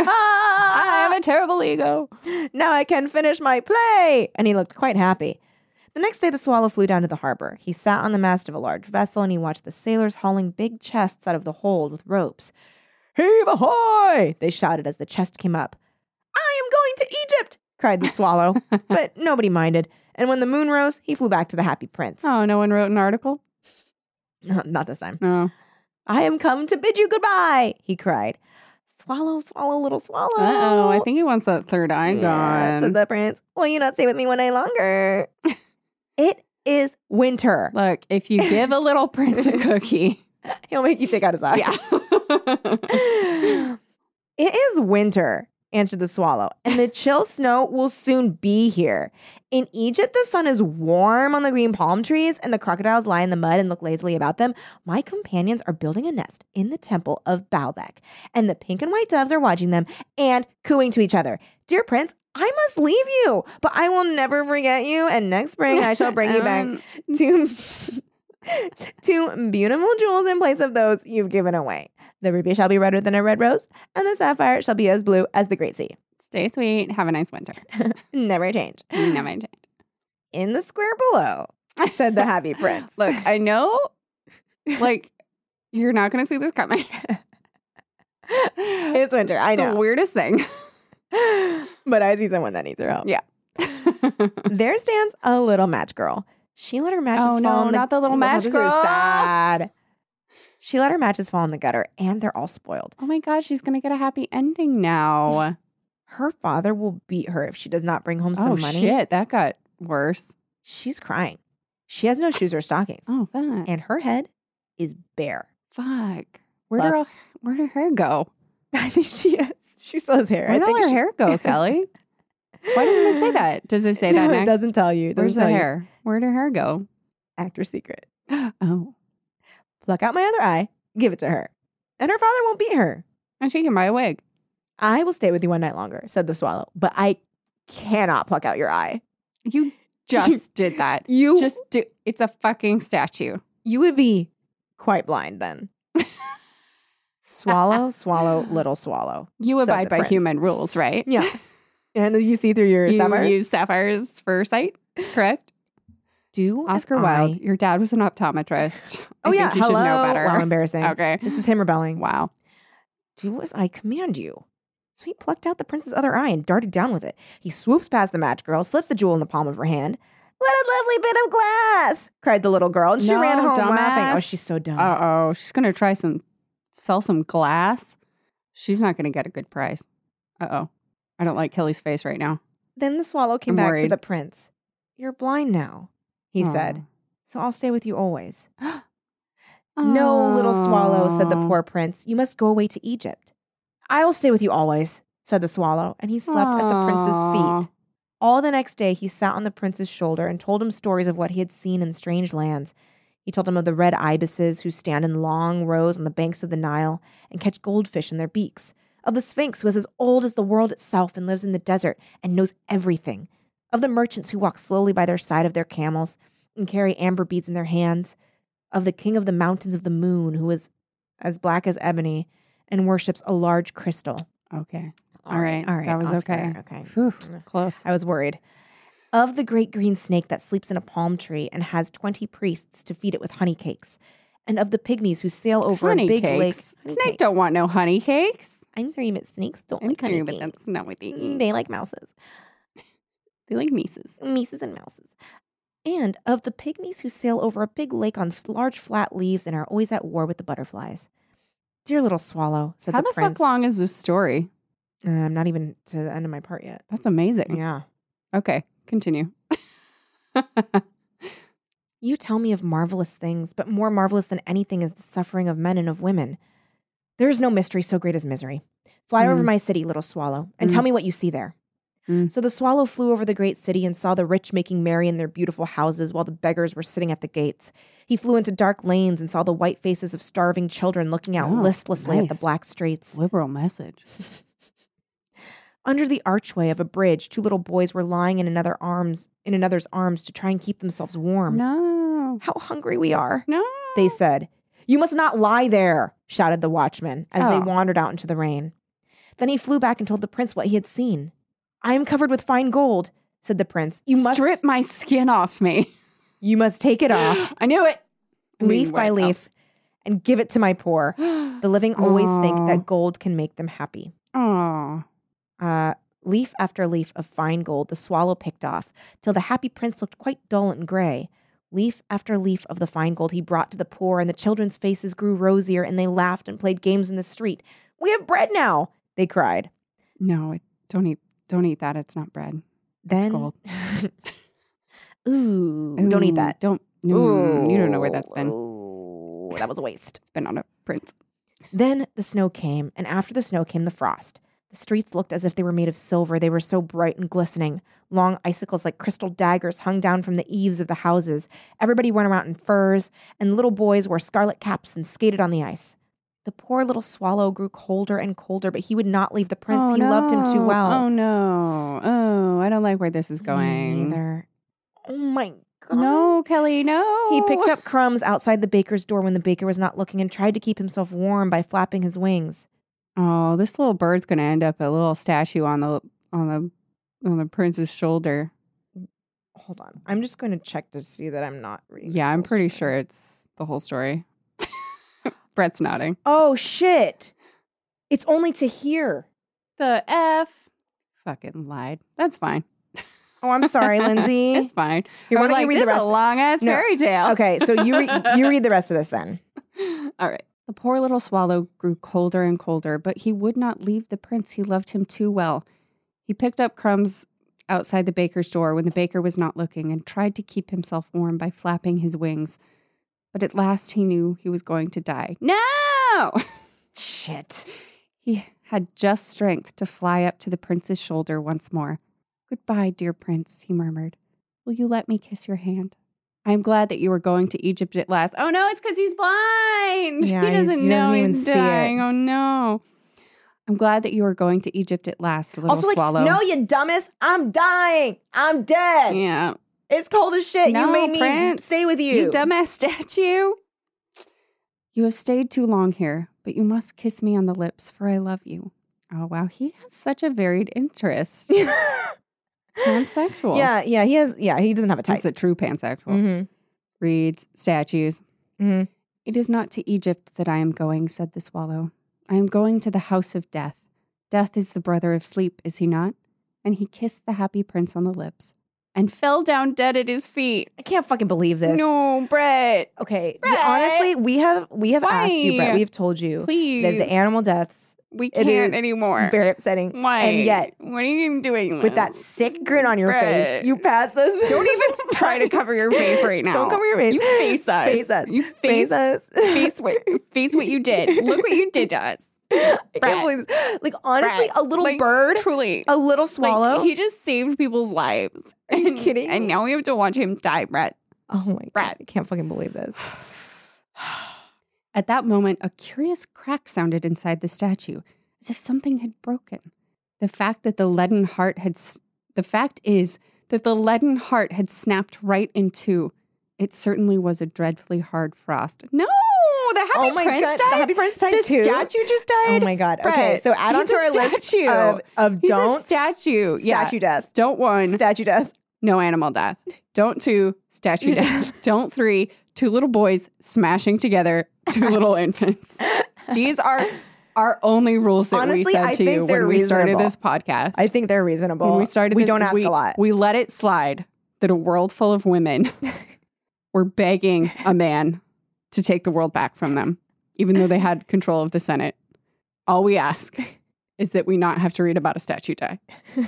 Speaker 4: I have a terrible ego.
Speaker 3: "Now I can finish my play." And he looked quite happy. The next day, the swallow flew down to the harbor. He sat on the mast of a large vessel, and he watched the sailors hauling big chests out of the hold with ropes. "Heave ahoy!" they shouted as the chest came up. "I am going to Egypt!" cried the swallow. But nobody minded. And when the moon rose, he flew back to the happy prince.
Speaker 4: Oh, no one wrote an article?
Speaker 3: Not this time.
Speaker 4: No.
Speaker 3: "I am come to bid you goodbye," he cried. "Swallow, swallow, little swallow."
Speaker 4: Uh-oh, I think he wants that third eye
Speaker 3: Yeah,
Speaker 4: gone.
Speaker 3: said the prince. "Will you not stay with me one night longer?" It is winter.
Speaker 4: Look, if you give a little prince a cookie.
Speaker 3: He'll make you take out his eye.
Speaker 4: Yeah.
Speaker 3: "It is winter," answered the swallow, "and the chill snow will soon be here. In Egypt, the sun is warm on the green palm trees, and the crocodiles lie in the mud and look lazily about them. My companions are building a nest in the temple of Baalbek, and the pink and white doves are watching them and cooing to each other. Dear prince, I must leave you, but I will never forget you, and next spring I shall bring you back to beautiful jewels in place of those you've given away. The ruby shall be redder than a red rose, and the sapphire shall be as blue as the great sea.
Speaker 4: Stay sweet. Have a nice winter.
Speaker 3: Never change."
Speaker 4: Never change.
Speaker 3: In the square below. said the happy prince.
Speaker 4: Look, I know, like, you're not going to see this coming.
Speaker 3: It's winter. I know.
Speaker 4: The weirdest thing.
Speaker 3: But I see someone that needs her help.
Speaker 4: Yeah.
Speaker 3: There stands a little match girl. She let her matches fall in the...
Speaker 4: not the little match
Speaker 3: this
Speaker 4: girl.
Speaker 3: Is sad. She let her matches fall in the gutter, and they're all spoiled.
Speaker 4: Oh my God, she's going to get a happy ending now.
Speaker 3: Her father will beat her if she does not bring home some money.
Speaker 4: Oh shit, that got worse.
Speaker 3: She's crying. She has no shoes or stockings.
Speaker 4: Oh, fuck.
Speaker 3: And her head is bare.
Speaker 4: Fuck. Where'd her hair go?
Speaker 3: I think she still has hair.
Speaker 4: Where'd all her hair go, Kelly? Why doesn't it say that? Does it say that
Speaker 3: No,
Speaker 4: next?
Speaker 3: it doesn't tell you.
Speaker 4: Where's the hair? Where'd her hair go?
Speaker 3: Actor secret.
Speaker 4: Oh.
Speaker 3: Pluck out my other eye, give it to her. And her father won't beat her.
Speaker 4: And she can buy a wig.
Speaker 3: I will stay with you one night longer, said the swallow, but I cannot pluck out your eye.
Speaker 4: You just did that. It's a fucking statue.
Speaker 3: You would be quite blind then. Swallow, swallow, little swallow.
Speaker 4: You abide by human rules, right?
Speaker 3: Yeah. And you see through your sapphires?
Speaker 4: You use sapphires for sight, correct?
Speaker 3: Do
Speaker 4: Oscar Wilde, your dad was an optometrist.
Speaker 3: Oh, yeah.
Speaker 4: I think you
Speaker 3: Hello.
Speaker 4: should know better.
Speaker 3: Wow, embarrassing.
Speaker 4: Okay.
Speaker 3: This is him rebelling.
Speaker 4: Wow.
Speaker 3: Do as I command you. So he plucked out the prince's other eye and darted down with it. He swoops past the match girl, slips the jewel in the palm of her hand. What a lovely bit of glass, cried the little girl. And she ran home laughing. Oh, she's so dumb.
Speaker 4: Uh-oh. She's going to sell some glass. She's not going to get a good price. Uh-oh. I don't like Kelly's face right now.
Speaker 3: Then the swallow came back to the prince. You're blind now, he said. So I'll stay with you always. No, little swallow, said the poor prince. You must go away to Egypt. I'll stay with you always, said the swallow, and he slept at the prince's feet. All the next day, he sat on the prince's shoulder and told him stories of what he had seen in strange lands. He told him of the red ibises who stand in long rows on the banks of the Nile and catch goldfish in their beaks, of the Sphinx who is as old as the world itself and lives in the desert and knows everything, of the merchants who walk slowly by their side of their camels and carry amber beads in their hands, of the king of the mountains of the moon who is as black as ebony and worships a large crystal.
Speaker 4: Okay. All right.
Speaker 3: That was
Speaker 4: Oscar.
Speaker 3: Okay.
Speaker 4: Whew, close.
Speaker 3: I was worried. Of the great green snake that sleeps in a palm tree and has 20 priests to feed it with honey cakes, and of the pygmies who sail over a big lake.
Speaker 4: Snake don't want no honey cakes.
Speaker 3: I'm sorry, but snakes don't like honey cakes.
Speaker 4: That's not what they eat.
Speaker 3: They like mouses.
Speaker 4: They like mices.
Speaker 3: Mices and mouses. And of the pygmies who sail over a big lake on large flat leaves and are always at war with the butterflies. Dear little swallow, said the prince.
Speaker 4: How the fuck long is this story?
Speaker 3: I'm not even to the end of my part yet.
Speaker 4: That's amazing.
Speaker 3: Yeah.
Speaker 4: Okay, continue.
Speaker 3: You tell me of marvelous things, but more marvelous than anything is the suffering of men and of women. There is no mystery so great as misery. Fly over my city, little swallow, and tell me what you see there. So the swallow flew over the great city and saw the rich making merry in their beautiful houses while the beggars were sitting at the gates. He flew into dark lanes and saw the white faces of starving children looking out listlessly at the black streets.
Speaker 4: Liberal message.
Speaker 3: Under the archway of a bridge, two little boys were lying in another's arms to try and keep themselves warm.
Speaker 4: No.
Speaker 3: How hungry we are.
Speaker 4: No.
Speaker 3: They said. You must not lie there, shouted the watchman as they wandered out into the rain. Then he flew back and told the prince what he had seen. I am covered with fine gold, said the prince. You must
Speaker 4: strip my skin off me.
Speaker 3: You must take it off.
Speaker 4: I knew it.
Speaker 3: Leaf by leaf and give it to my poor. The living always think that gold can make them happy.
Speaker 4: Oh.
Speaker 3: Leaf after leaf of fine gold the swallow picked off, till the happy prince looked quite dull and gray. Leaf after leaf of the fine gold he brought to the poor, and the children's faces grew rosier, and they laughed and played games in the street. We have bread now, they cried.
Speaker 4: No, don't eat that. It's not bread.
Speaker 3: Then,
Speaker 4: it's gold.
Speaker 3: Ooh, don't eat that.
Speaker 4: You don't know where that's been.
Speaker 3: Ooh, that was a waste.
Speaker 4: It's been on a prince.
Speaker 3: Then the snow came, and after the snow came the frost. The streets looked as if they were made of silver. They were so bright and glistening. Long icicles like crystal daggers hung down from the eaves of the houses. Everybody went around in furs, and little boys wore scarlet caps and skated on the ice. The poor little swallow grew colder and colder, but he would not leave the prince. He loved him too well.
Speaker 4: Oh, no. Oh, I don't like where this is going.
Speaker 3: Me neither. Oh, my God.
Speaker 4: No, Kelly, no.
Speaker 3: He picked up crumbs outside the baker's door when the baker was not looking and tried to keep himself warm by flapping his wings.
Speaker 4: Oh, this little bird's going to end up a little statue on the prince's shoulder.
Speaker 3: hold on. I'm just going to check to see that I'm not reading.
Speaker 4: Yeah, I'm pretty sure it's the whole story. Brett's nodding.
Speaker 3: Oh, shit. It's only to here.
Speaker 4: The F. Fucking lied. That's fine.
Speaker 3: Oh, I'm sorry, Lindsay.
Speaker 4: It's fine.
Speaker 3: Here,
Speaker 4: I was like, this is a long-ass fairy tale.
Speaker 3: Okay, so you read the rest of this then.
Speaker 4: All right. The poor little swallow grew colder and colder, but he would not leave the prince. He loved him too well. He picked up crumbs outside the baker's door when the baker was not looking and tried to keep himself warm by flapping his wings. But at last he knew he was going to die. No!
Speaker 3: Shit.
Speaker 4: He had just strength to fly up to the prince's shoulder once more. Goodbye, dear prince, he murmured. Will you let me kiss your hand? I am glad that you are going to Egypt at last. Oh no, it's because he's blind.
Speaker 3: Yeah,
Speaker 4: he doesn't know he's dying.
Speaker 3: See it.
Speaker 4: Oh no. I'm glad that you are going to Egypt at last, little
Speaker 3: also,
Speaker 4: swallow.
Speaker 3: No, you dumbass. I'm dying. I'm dead.
Speaker 4: Yeah.
Speaker 3: It's cold as shit.
Speaker 4: No,
Speaker 3: you made
Speaker 4: Prince,
Speaker 3: me stay with you.
Speaker 4: You dumbass statue. You have stayed too long here, but you must kiss me on the lips, for I love you. Oh, wow. He has such a varied interest. Pansexual.
Speaker 3: Yeah, he has. Yeah, he doesn't have a type.
Speaker 4: He's a true pansexual.
Speaker 3: Mm-hmm.
Speaker 4: Reads statues.
Speaker 3: Mm-hmm.
Speaker 4: It is not to Egypt that I am going, said the swallow. I am going to the house of death. Death is the brother of sleep, is he not? And he kissed the happy prince on the lips and fell down dead at his feet.
Speaker 3: I can't fucking believe this.
Speaker 4: No, Brett.
Speaker 3: Okay.
Speaker 4: Brett.
Speaker 3: Honestly, we have asked you, Brett.
Speaker 4: Why?
Speaker 3: We have told you
Speaker 4: Please.
Speaker 3: that the animal deaths.
Speaker 4: We
Speaker 3: It
Speaker 4: can't
Speaker 3: is
Speaker 4: anymore.
Speaker 3: very upsetting.
Speaker 4: Why?
Speaker 3: And yet,
Speaker 4: what are you doing?
Speaker 3: with that sick grin on your
Speaker 4: Brett.
Speaker 3: face, you pass us.
Speaker 4: Don't even try to cover your face right now.
Speaker 3: Don't cover your face.
Speaker 4: You face us.
Speaker 3: Face us.
Speaker 4: You face
Speaker 3: us.
Speaker 4: Face what you did. Look what you did to us.
Speaker 3: I
Speaker 4: Brett.
Speaker 3: can't believe this. Like, honestly,
Speaker 4: Brett,
Speaker 3: a little
Speaker 4: like,
Speaker 3: bird,
Speaker 4: truly.
Speaker 3: a little swallow.
Speaker 4: Like, he just saved people's lives.
Speaker 3: Are you kidding
Speaker 4: And
Speaker 3: me?
Speaker 4: now we have to watch him die, Brett.
Speaker 3: Oh my God.
Speaker 4: Brett.
Speaker 3: I can't fucking believe this.
Speaker 4: At that moment, a curious crack sounded inside the statue, as if something had broken. The fact is that the leaden heart had snapped right in two. It certainly was a dreadfully hard frost. No, the happy prince died.
Speaker 3: The happy prince died
Speaker 4: the
Speaker 3: too.
Speaker 4: statue just died.
Speaker 3: Oh my God.
Speaker 4: Brett,
Speaker 3: Okay, so add on
Speaker 4: he's
Speaker 3: to
Speaker 4: a
Speaker 3: our list
Speaker 4: statue.
Speaker 3: of
Speaker 4: He's
Speaker 3: don't
Speaker 4: a statue.
Speaker 3: statue death.
Speaker 4: Don't one.
Speaker 3: Statue death.
Speaker 4: No animal death. Don't two, statue death. Don't three, two little boys smashing together two little infants. These are our only rules that
Speaker 3: Honestly,
Speaker 4: we said
Speaker 3: I
Speaker 4: to
Speaker 3: think
Speaker 4: you
Speaker 3: they're
Speaker 4: when we started
Speaker 3: reasonable.
Speaker 4: this podcast.
Speaker 3: I think they're reasonable.
Speaker 4: When we started
Speaker 3: we
Speaker 4: this,
Speaker 3: don't ask a lot.
Speaker 4: We let it slide that a world full of women were begging a man to take the world back from them, even though they had control of the Senate. All we ask is that we not have to read about a statue die.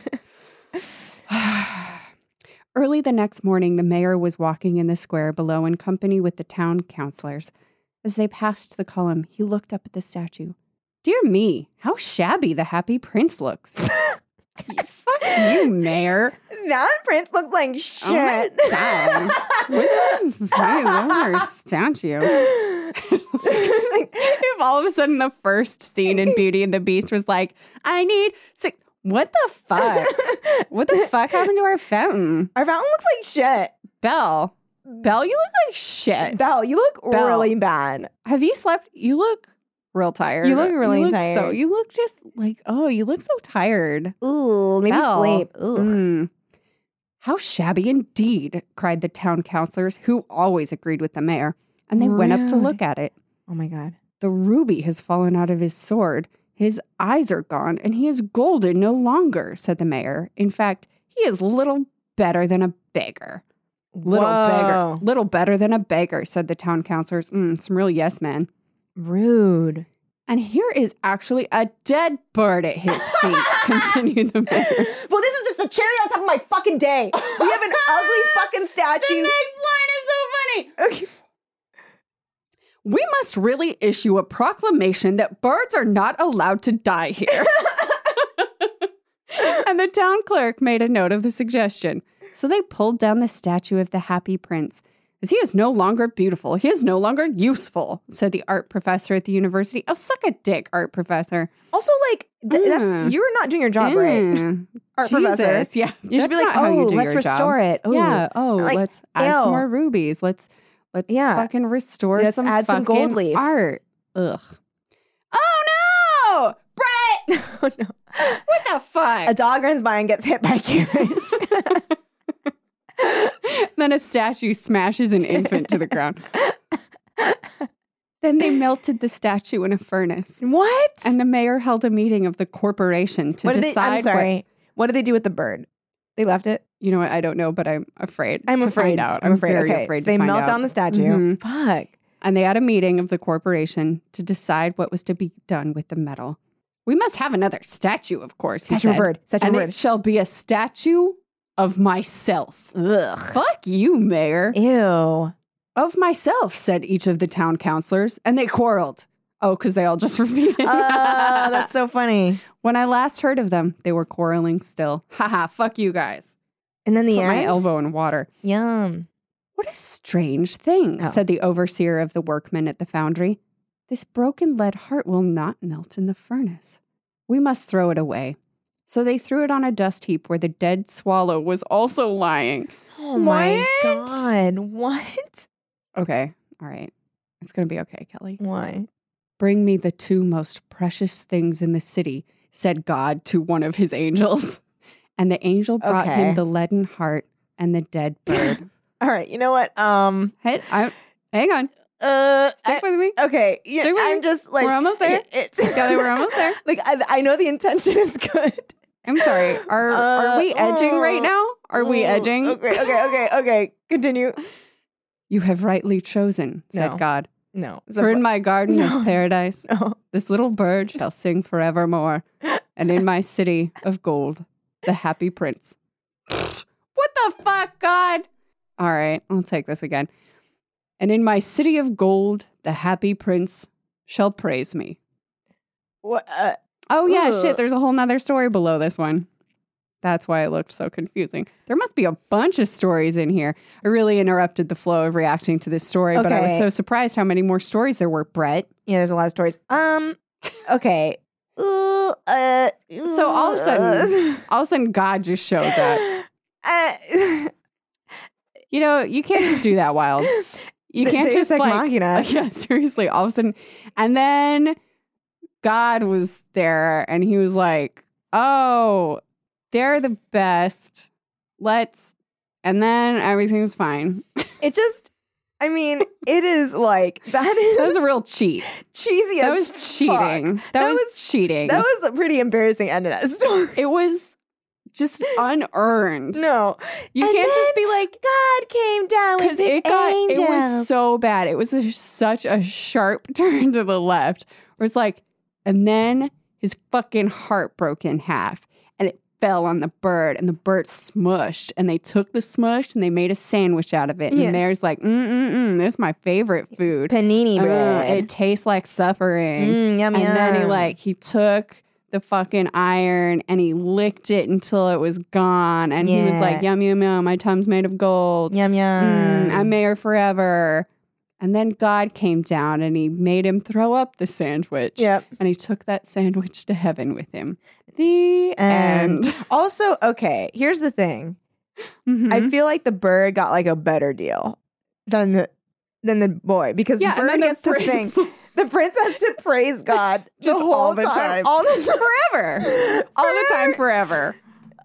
Speaker 4: Early the next morning, the mayor was walking in the square below in company with the town councilors. As they passed the column, he looked up at the statue. Dear me, how shabby the happy prince looks. Fuck you, mayor.
Speaker 3: That prince looks like shit.
Speaker 4: Oh my God. What the fuck is over statue? If all of a sudden the first scene in Beauty and the Beast was like, I need 6. What the fuck? What the fuck happened to our fountain?
Speaker 3: Our fountain looks like shit.
Speaker 4: Belle, you look like shit.
Speaker 3: Belle, you look
Speaker 4: Belle.
Speaker 3: really bad.
Speaker 4: Have you slept? You look real tired.
Speaker 3: You look really tired.
Speaker 4: You look just like, oh, you look so tired.
Speaker 3: Ooh, maybe
Speaker 4: Belle.
Speaker 3: sleep. Ugh.
Speaker 4: Mm. How shabby indeed, cried the town councilors, who always agreed with the mayor, and they went up to look at it.
Speaker 3: Oh my God.
Speaker 4: The ruby has fallen out of his sword. His eyes are gone, and he is golden no longer, said the mayor. In fact, he is little better than a beggar. Little better than a beggar, said the town councilors. Some real yes men.
Speaker 3: Rude.
Speaker 4: And here is actually a dead bird at his feet, continued the mayor.
Speaker 3: Well, this is just the cherry on top of my fucking day. We have an ugly fucking statue.
Speaker 4: The next line is so funny.
Speaker 3: Okay.
Speaker 4: We must really issue a proclamation that birds are not allowed to die here. And the town clerk made a note of the suggestion. So they pulled down the statue of the happy prince. As he is no longer beautiful, he is no longer useful, said the art professor at the university. Oh, suck a dick, art professor.
Speaker 3: Also, like, you're not doing your job right. Art professor.
Speaker 4: Yeah.
Speaker 3: You should be like, oh, let's restore it. Ooh.
Speaker 4: Yeah. Oh,
Speaker 3: like,
Speaker 4: let's add some more rubies. Let's fucking restore
Speaker 3: Let's add some
Speaker 4: fucking
Speaker 3: gold leaf.
Speaker 4: art. Ugh. Oh no! Brett!
Speaker 3: Oh, no.
Speaker 4: What the fuck?
Speaker 3: A dog runs by and gets hit by a carriage.
Speaker 4: Then a statue smashes an infant to the ground. Then they melted the statue in a furnace.
Speaker 3: What?
Speaker 4: And the mayor held a meeting of the corporation to decide.
Speaker 3: I'm sorry. What did they do with the bird? They left it?
Speaker 4: You know what? I don't know, but I'm afraid.
Speaker 3: I'm afraid.
Speaker 4: Find out.
Speaker 3: I'm afraid.
Speaker 4: Very
Speaker 3: okay.
Speaker 4: afraid
Speaker 3: So
Speaker 4: to
Speaker 3: they
Speaker 4: find
Speaker 3: melt
Speaker 4: out.
Speaker 3: down the statue. Fuck.
Speaker 4: And they had a meeting of the corporation to decide what was to be done with the metal. We must have another statue, of course.
Speaker 3: Statue of a bird. Statue of a bird.
Speaker 4: It shall be a statue of myself.
Speaker 3: Ugh.
Speaker 4: Fuck you, mayor.
Speaker 3: Ew.
Speaker 4: Of myself, said each of the town councilors, and they quarreled. Oh, because they all just repeated.
Speaker 3: Oh, that's so funny.
Speaker 4: When I last heard of them, they were quarreling still. Haha, fuck you guys.
Speaker 3: And then the
Speaker 4: Put
Speaker 3: end?
Speaker 4: my elbow in water.
Speaker 3: Yum.
Speaker 4: What a strange thing, said the overseer of the workmen at the foundry. This broken lead heart will not melt in the furnace. We must throw it away. So they threw it on a dust heap where the dead swallow was also lying.
Speaker 3: Oh my God. What?
Speaker 4: Okay. All right. It's going to be okay, Kelly.
Speaker 3: Why?
Speaker 4: Bring me the two most precious things in the city, said God to one of his angels. And the angel brought him the leaden heart and the dead bird.
Speaker 3: All right. You know what?
Speaker 4: Hang on. Stick with me.
Speaker 3: Okay. Yeah,
Speaker 4: Stick with
Speaker 3: I'm
Speaker 4: me.
Speaker 3: just like...
Speaker 4: We're almost there. Kelly, we're almost there.
Speaker 3: Like, I know the intention is good.
Speaker 4: I'm sorry. Are we edging right now? Are we edging?
Speaker 3: Okay. Continue.
Speaker 4: You have rightly chosen, said
Speaker 3: No.
Speaker 4: God.
Speaker 3: No.
Speaker 4: For in my garden of paradise,
Speaker 3: No.
Speaker 4: this little bird shall sing forevermore. And in my city of gold, the happy prince. What the fuck, God? All right, I'll take this again. And in my city of gold, the happy prince shall praise me.
Speaker 3: What?
Speaker 4: Oh, yeah,
Speaker 3: Ugh.
Speaker 4: shit. There's a whole nother story below this one. That's why it looked so confusing. There must be a bunch of stories in here. I really interrupted the flow of reacting to this story, but I was so surprised how many more stories there were, Brett.
Speaker 3: Yeah, there's a lot of stories. Okay.
Speaker 4: So all of a sudden, God just shows up. You know, you can't just do that wild. You can't
Speaker 3: Deus
Speaker 4: just
Speaker 3: Ex
Speaker 4: like,
Speaker 3: Machina.
Speaker 4: yeah, seriously. All of a sudden, and then God was there, and he was like, "Oh, they're the best. And then everything was fine."
Speaker 3: It just, I mean, it is like that
Speaker 4: was a real cheat.
Speaker 3: Cheesy.
Speaker 4: That
Speaker 3: as
Speaker 4: was cheating.
Speaker 3: fuck.
Speaker 4: That was cheating.
Speaker 3: That was a pretty embarrassing end to that story.
Speaker 4: It was just unearned.
Speaker 3: No,
Speaker 4: you
Speaker 3: and
Speaker 4: can't just be like,
Speaker 3: God came down with his
Speaker 4: it
Speaker 3: angels.
Speaker 4: was so bad. It was such a sharp turn to the left where it's like, and then his fucking heart broke in half and it fell on the bird and the bird smushed and they took the smush and they made a sandwich out of it. And the mayor's like, this is my favorite food.
Speaker 3: Panini bread.
Speaker 4: It tastes like suffering.
Speaker 3: Yum,
Speaker 4: and
Speaker 3: yum.
Speaker 4: then he took the fucking iron and he licked it until it was gone. And he was like, yum, yum, yum. My tongue's made of gold.
Speaker 3: Yum, yum.
Speaker 4: I'm mayor forever. And then God came down and he made him throw up the sandwich.
Speaker 3: Yep.
Speaker 4: And he took that sandwich to heaven with him. The end.
Speaker 3: Also, okay, here's the thing.
Speaker 4: Mhm.
Speaker 3: I feel like the bird got like a better deal than the boy because the bird gets to sing. The prince has to praise God just all the time.
Speaker 4: All the forever. All the time, forever.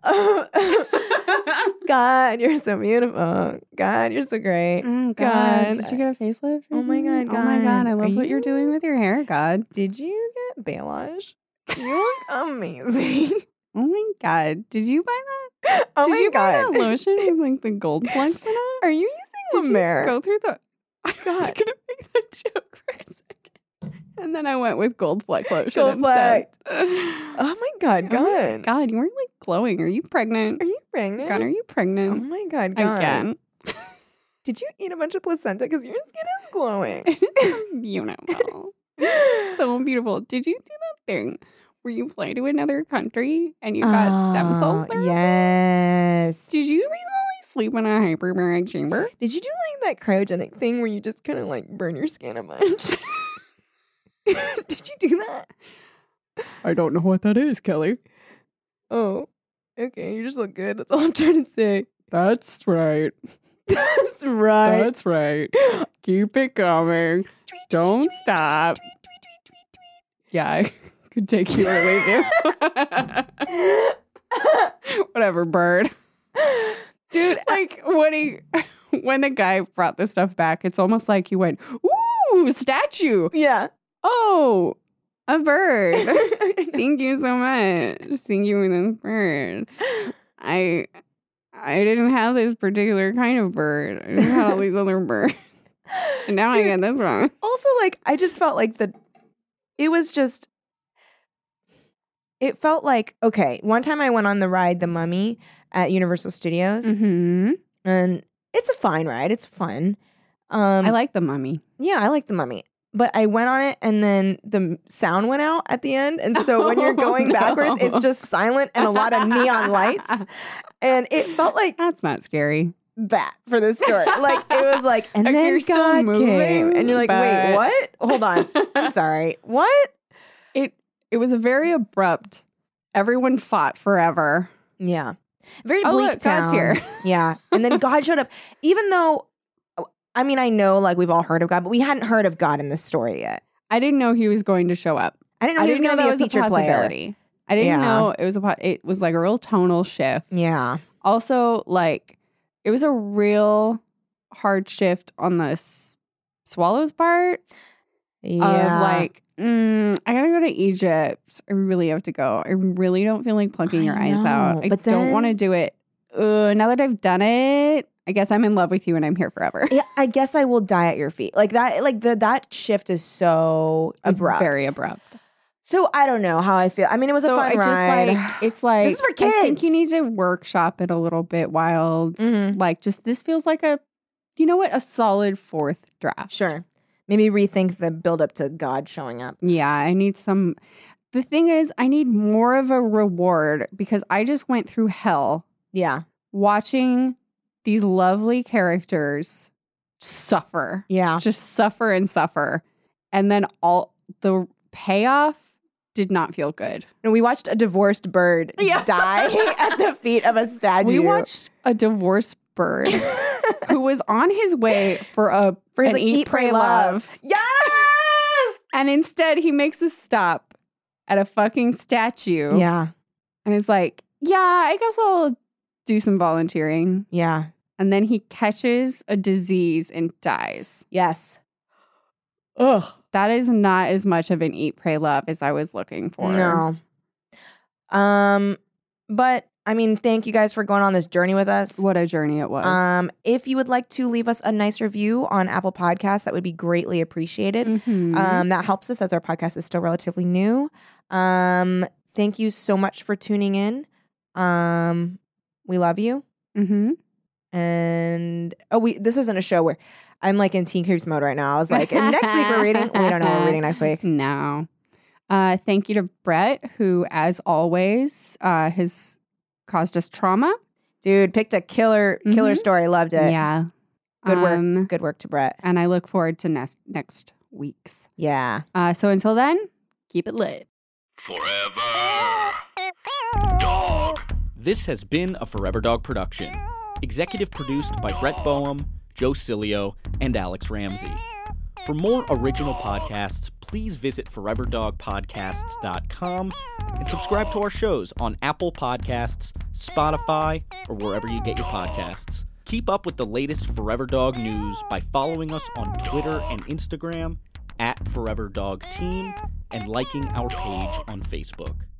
Speaker 3: God, you're so beautiful. God, you're so great.
Speaker 4: God. Did you get a facelift?
Speaker 3: Oh my God,
Speaker 4: Oh my God. I love
Speaker 3: Are
Speaker 4: what you're
Speaker 3: you-
Speaker 4: doing with your hair, God.
Speaker 3: Did you get balayage? You look amazing.
Speaker 4: Oh my God. Did you buy that?
Speaker 3: Oh
Speaker 4: Did
Speaker 3: my
Speaker 4: you buy
Speaker 3: God.
Speaker 4: that lotion with like the gold flecks in it?
Speaker 3: Are you
Speaker 4: Did
Speaker 3: using
Speaker 4: you
Speaker 3: La Mer?
Speaker 4: go through the... I was going to make that joke for a second. And then I went with gold fleck lotion
Speaker 3: Gold
Speaker 4: instead.
Speaker 3: Oh my God,
Speaker 4: Oh my
Speaker 3: God.
Speaker 4: God, you weren't like glowing. Are you pregnant?
Speaker 3: Are you pregnant?
Speaker 4: God, are you
Speaker 3: Oh
Speaker 4: pregnant?
Speaker 3: my God, God.
Speaker 4: Again.
Speaker 3: Did you eat a bunch of placenta? Because your skin is glowing.
Speaker 4: Beautiful. So beautiful. Did you do that thing where you fly to another country and you got stem cells there?
Speaker 3: Yes.
Speaker 4: Did you recently sleep in a hyperbaric chamber?
Speaker 3: Did you do like that cryogenic thing where you just kind of like burn your skin a bunch? Did you do that?
Speaker 4: I don't know what that is, Kelly.
Speaker 3: Oh, okay. You just look good. That's all I'm trying to say.
Speaker 4: That's right.
Speaker 3: That's right.
Speaker 4: That's right. Keep it coming. Don't stop. Yeah, I could take you or leave you. Whatever, bird. Dude, like when the guy brought the stuff back, it's almost like he went, ooh, statue.
Speaker 3: Yeah.
Speaker 4: Oh, a bird. Thank you so much. Thank you for this bird. I didn't have this particular kind of bird. I just had all these other birds. And now I get this one.
Speaker 3: Also, like, I just felt like it felt like, okay, one time I went on the ride The Mummy at Universal Studios.
Speaker 4: Mm-hmm.
Speaker 3: And it's a fine ride. It's fun.
Speaker 4: I like The Mummy.
Speaker 3: Yeah, I like The Mummy. But I went on it and then the sound went out at the end. And so when you're going backwards, it's just silent and a lot of neon lights. And it felt like
Speaker 4: that's not scary.
Speaker 3: That for this story. Like, it was like, and then God came. And you're like, wait, what? Hold on. I'm sorry. What?
Speaker 4: It was a very abrupt. Everyone fought forever.
Speaker 3: Yeah. Very bleak
Speaker 4: look,
Speaker 3: town.
Speaker 4: God's here.
Speaker 3: Yeah. And then God showed up. Even though, I mean, I know like we've all heard of God, but we hadn't heard of God in this story yet.
Speaker 4: I didn't know he was going to show up.
Speaker 3: I didn't know he was going to be a featured player.
Speaker 4: I didn't know it was like a real tonal shift.
Speaker 3: Yeah.
Speaker 4: Also, like, it was a real hard shift on the Swallows part.
Speaker 3: Yeah.
Speaker 4: Of like, I gotta go to Egypt. I really have to go. I really don't feel like plugging your eyes out. I don't want to do it. Now that I've done it, I guess I'm in love with you and I'm here forever.
Speaker 3: Yeah, I guess I will die at your feet. Like that. Like that shift is so abrupt.
Speaker 4: Very abrupt.
Speaker 3: So I don't know how I feel. I mean, it was a fun ride.
Speaker 4: It's like,
Speaker 3: this is for kids.
Speaker 4: I think you need to workshop it a little bit, Wild.
Speaker 3: Mm-hmm.
Speaker 4: Like, just this feels like a solid fourth draft.
Speaker 3: Sure. Maybe rethink the build up to God showing up.
Speaker 4: Yeah, I need some. The thing is, I need more of a reward because I just went through hell.
Speaker 3: Yeah.
Speaker 4: Watching these lovely characters suffer.
Speaker 3: Yeah.
Speaker 4: Just suffer and suffer. And then all the payoff did not feel good.
Speaker 3: And we watched a divorced bird die at the feet of a statue.
Speaker 4: We watched a divorced bird who was on his way for his Eat, Pray, Love.
Speaker 3: Yes!
Speaker 4: And instead he makes a stop at a fucking statue.
Speaker 3: Yeah.
Speaker 4: And is like, yeah, I guess I'll do some volunteering.
Speaker 3: Yeah.
Speaker 4: And then he catches a disease and dies.
Speaker 3: Yes. Ugh.
Speaker 4: That is not as much of an Eat, Pray, Love as I was looking for.
Speaker 3: No. But I mean, thank you guys for going on this journey with us.
Speaker 4: What a journey it was.
Speaker 3: If you would like to leave us a nice review on Apple Podcasts, that would be greatly appreciated.
Speaker 4: Mm-hmm.
Speaker 3: That helps us as our podcast is still relatively new. Thank you so much for tuning in. We love you.
Speaker 4: Mm-hmm.
Speaker 3: And this isn't a show where I'm like in Teen Creeps mode right now. I was like, and next week we're reading. We don't know what we're reading next week.
Speaker 4: No. Thank you to Brett, who, as always, has caused us trauma.
Speaker 3: Dude, picked a killer story. Loved it.
Speaker 4: Yeah.
Speaker 3: Good work. Good work to Brett.
Speaker 4: And I look forward to next week's.
Speaker 3: Yeah.
Speaker 4: So until then, keep it lit.
Speaker 1: Forever Dog.
Speaker 5: This has been a Forever Dog production. Executive produced by Brett Boehm, Joe Cilio, and Alex Ramsey. For more original podcasts, please visit foreverdogpodcasts.com and subscribe to our shows on Apple Podcasts, Spotify, or wherever you get your podcasts. Keep up with the latest Forever Dog news by following us on Twitter and Instagram @ForeverDogTeam and liking our page on Facebook.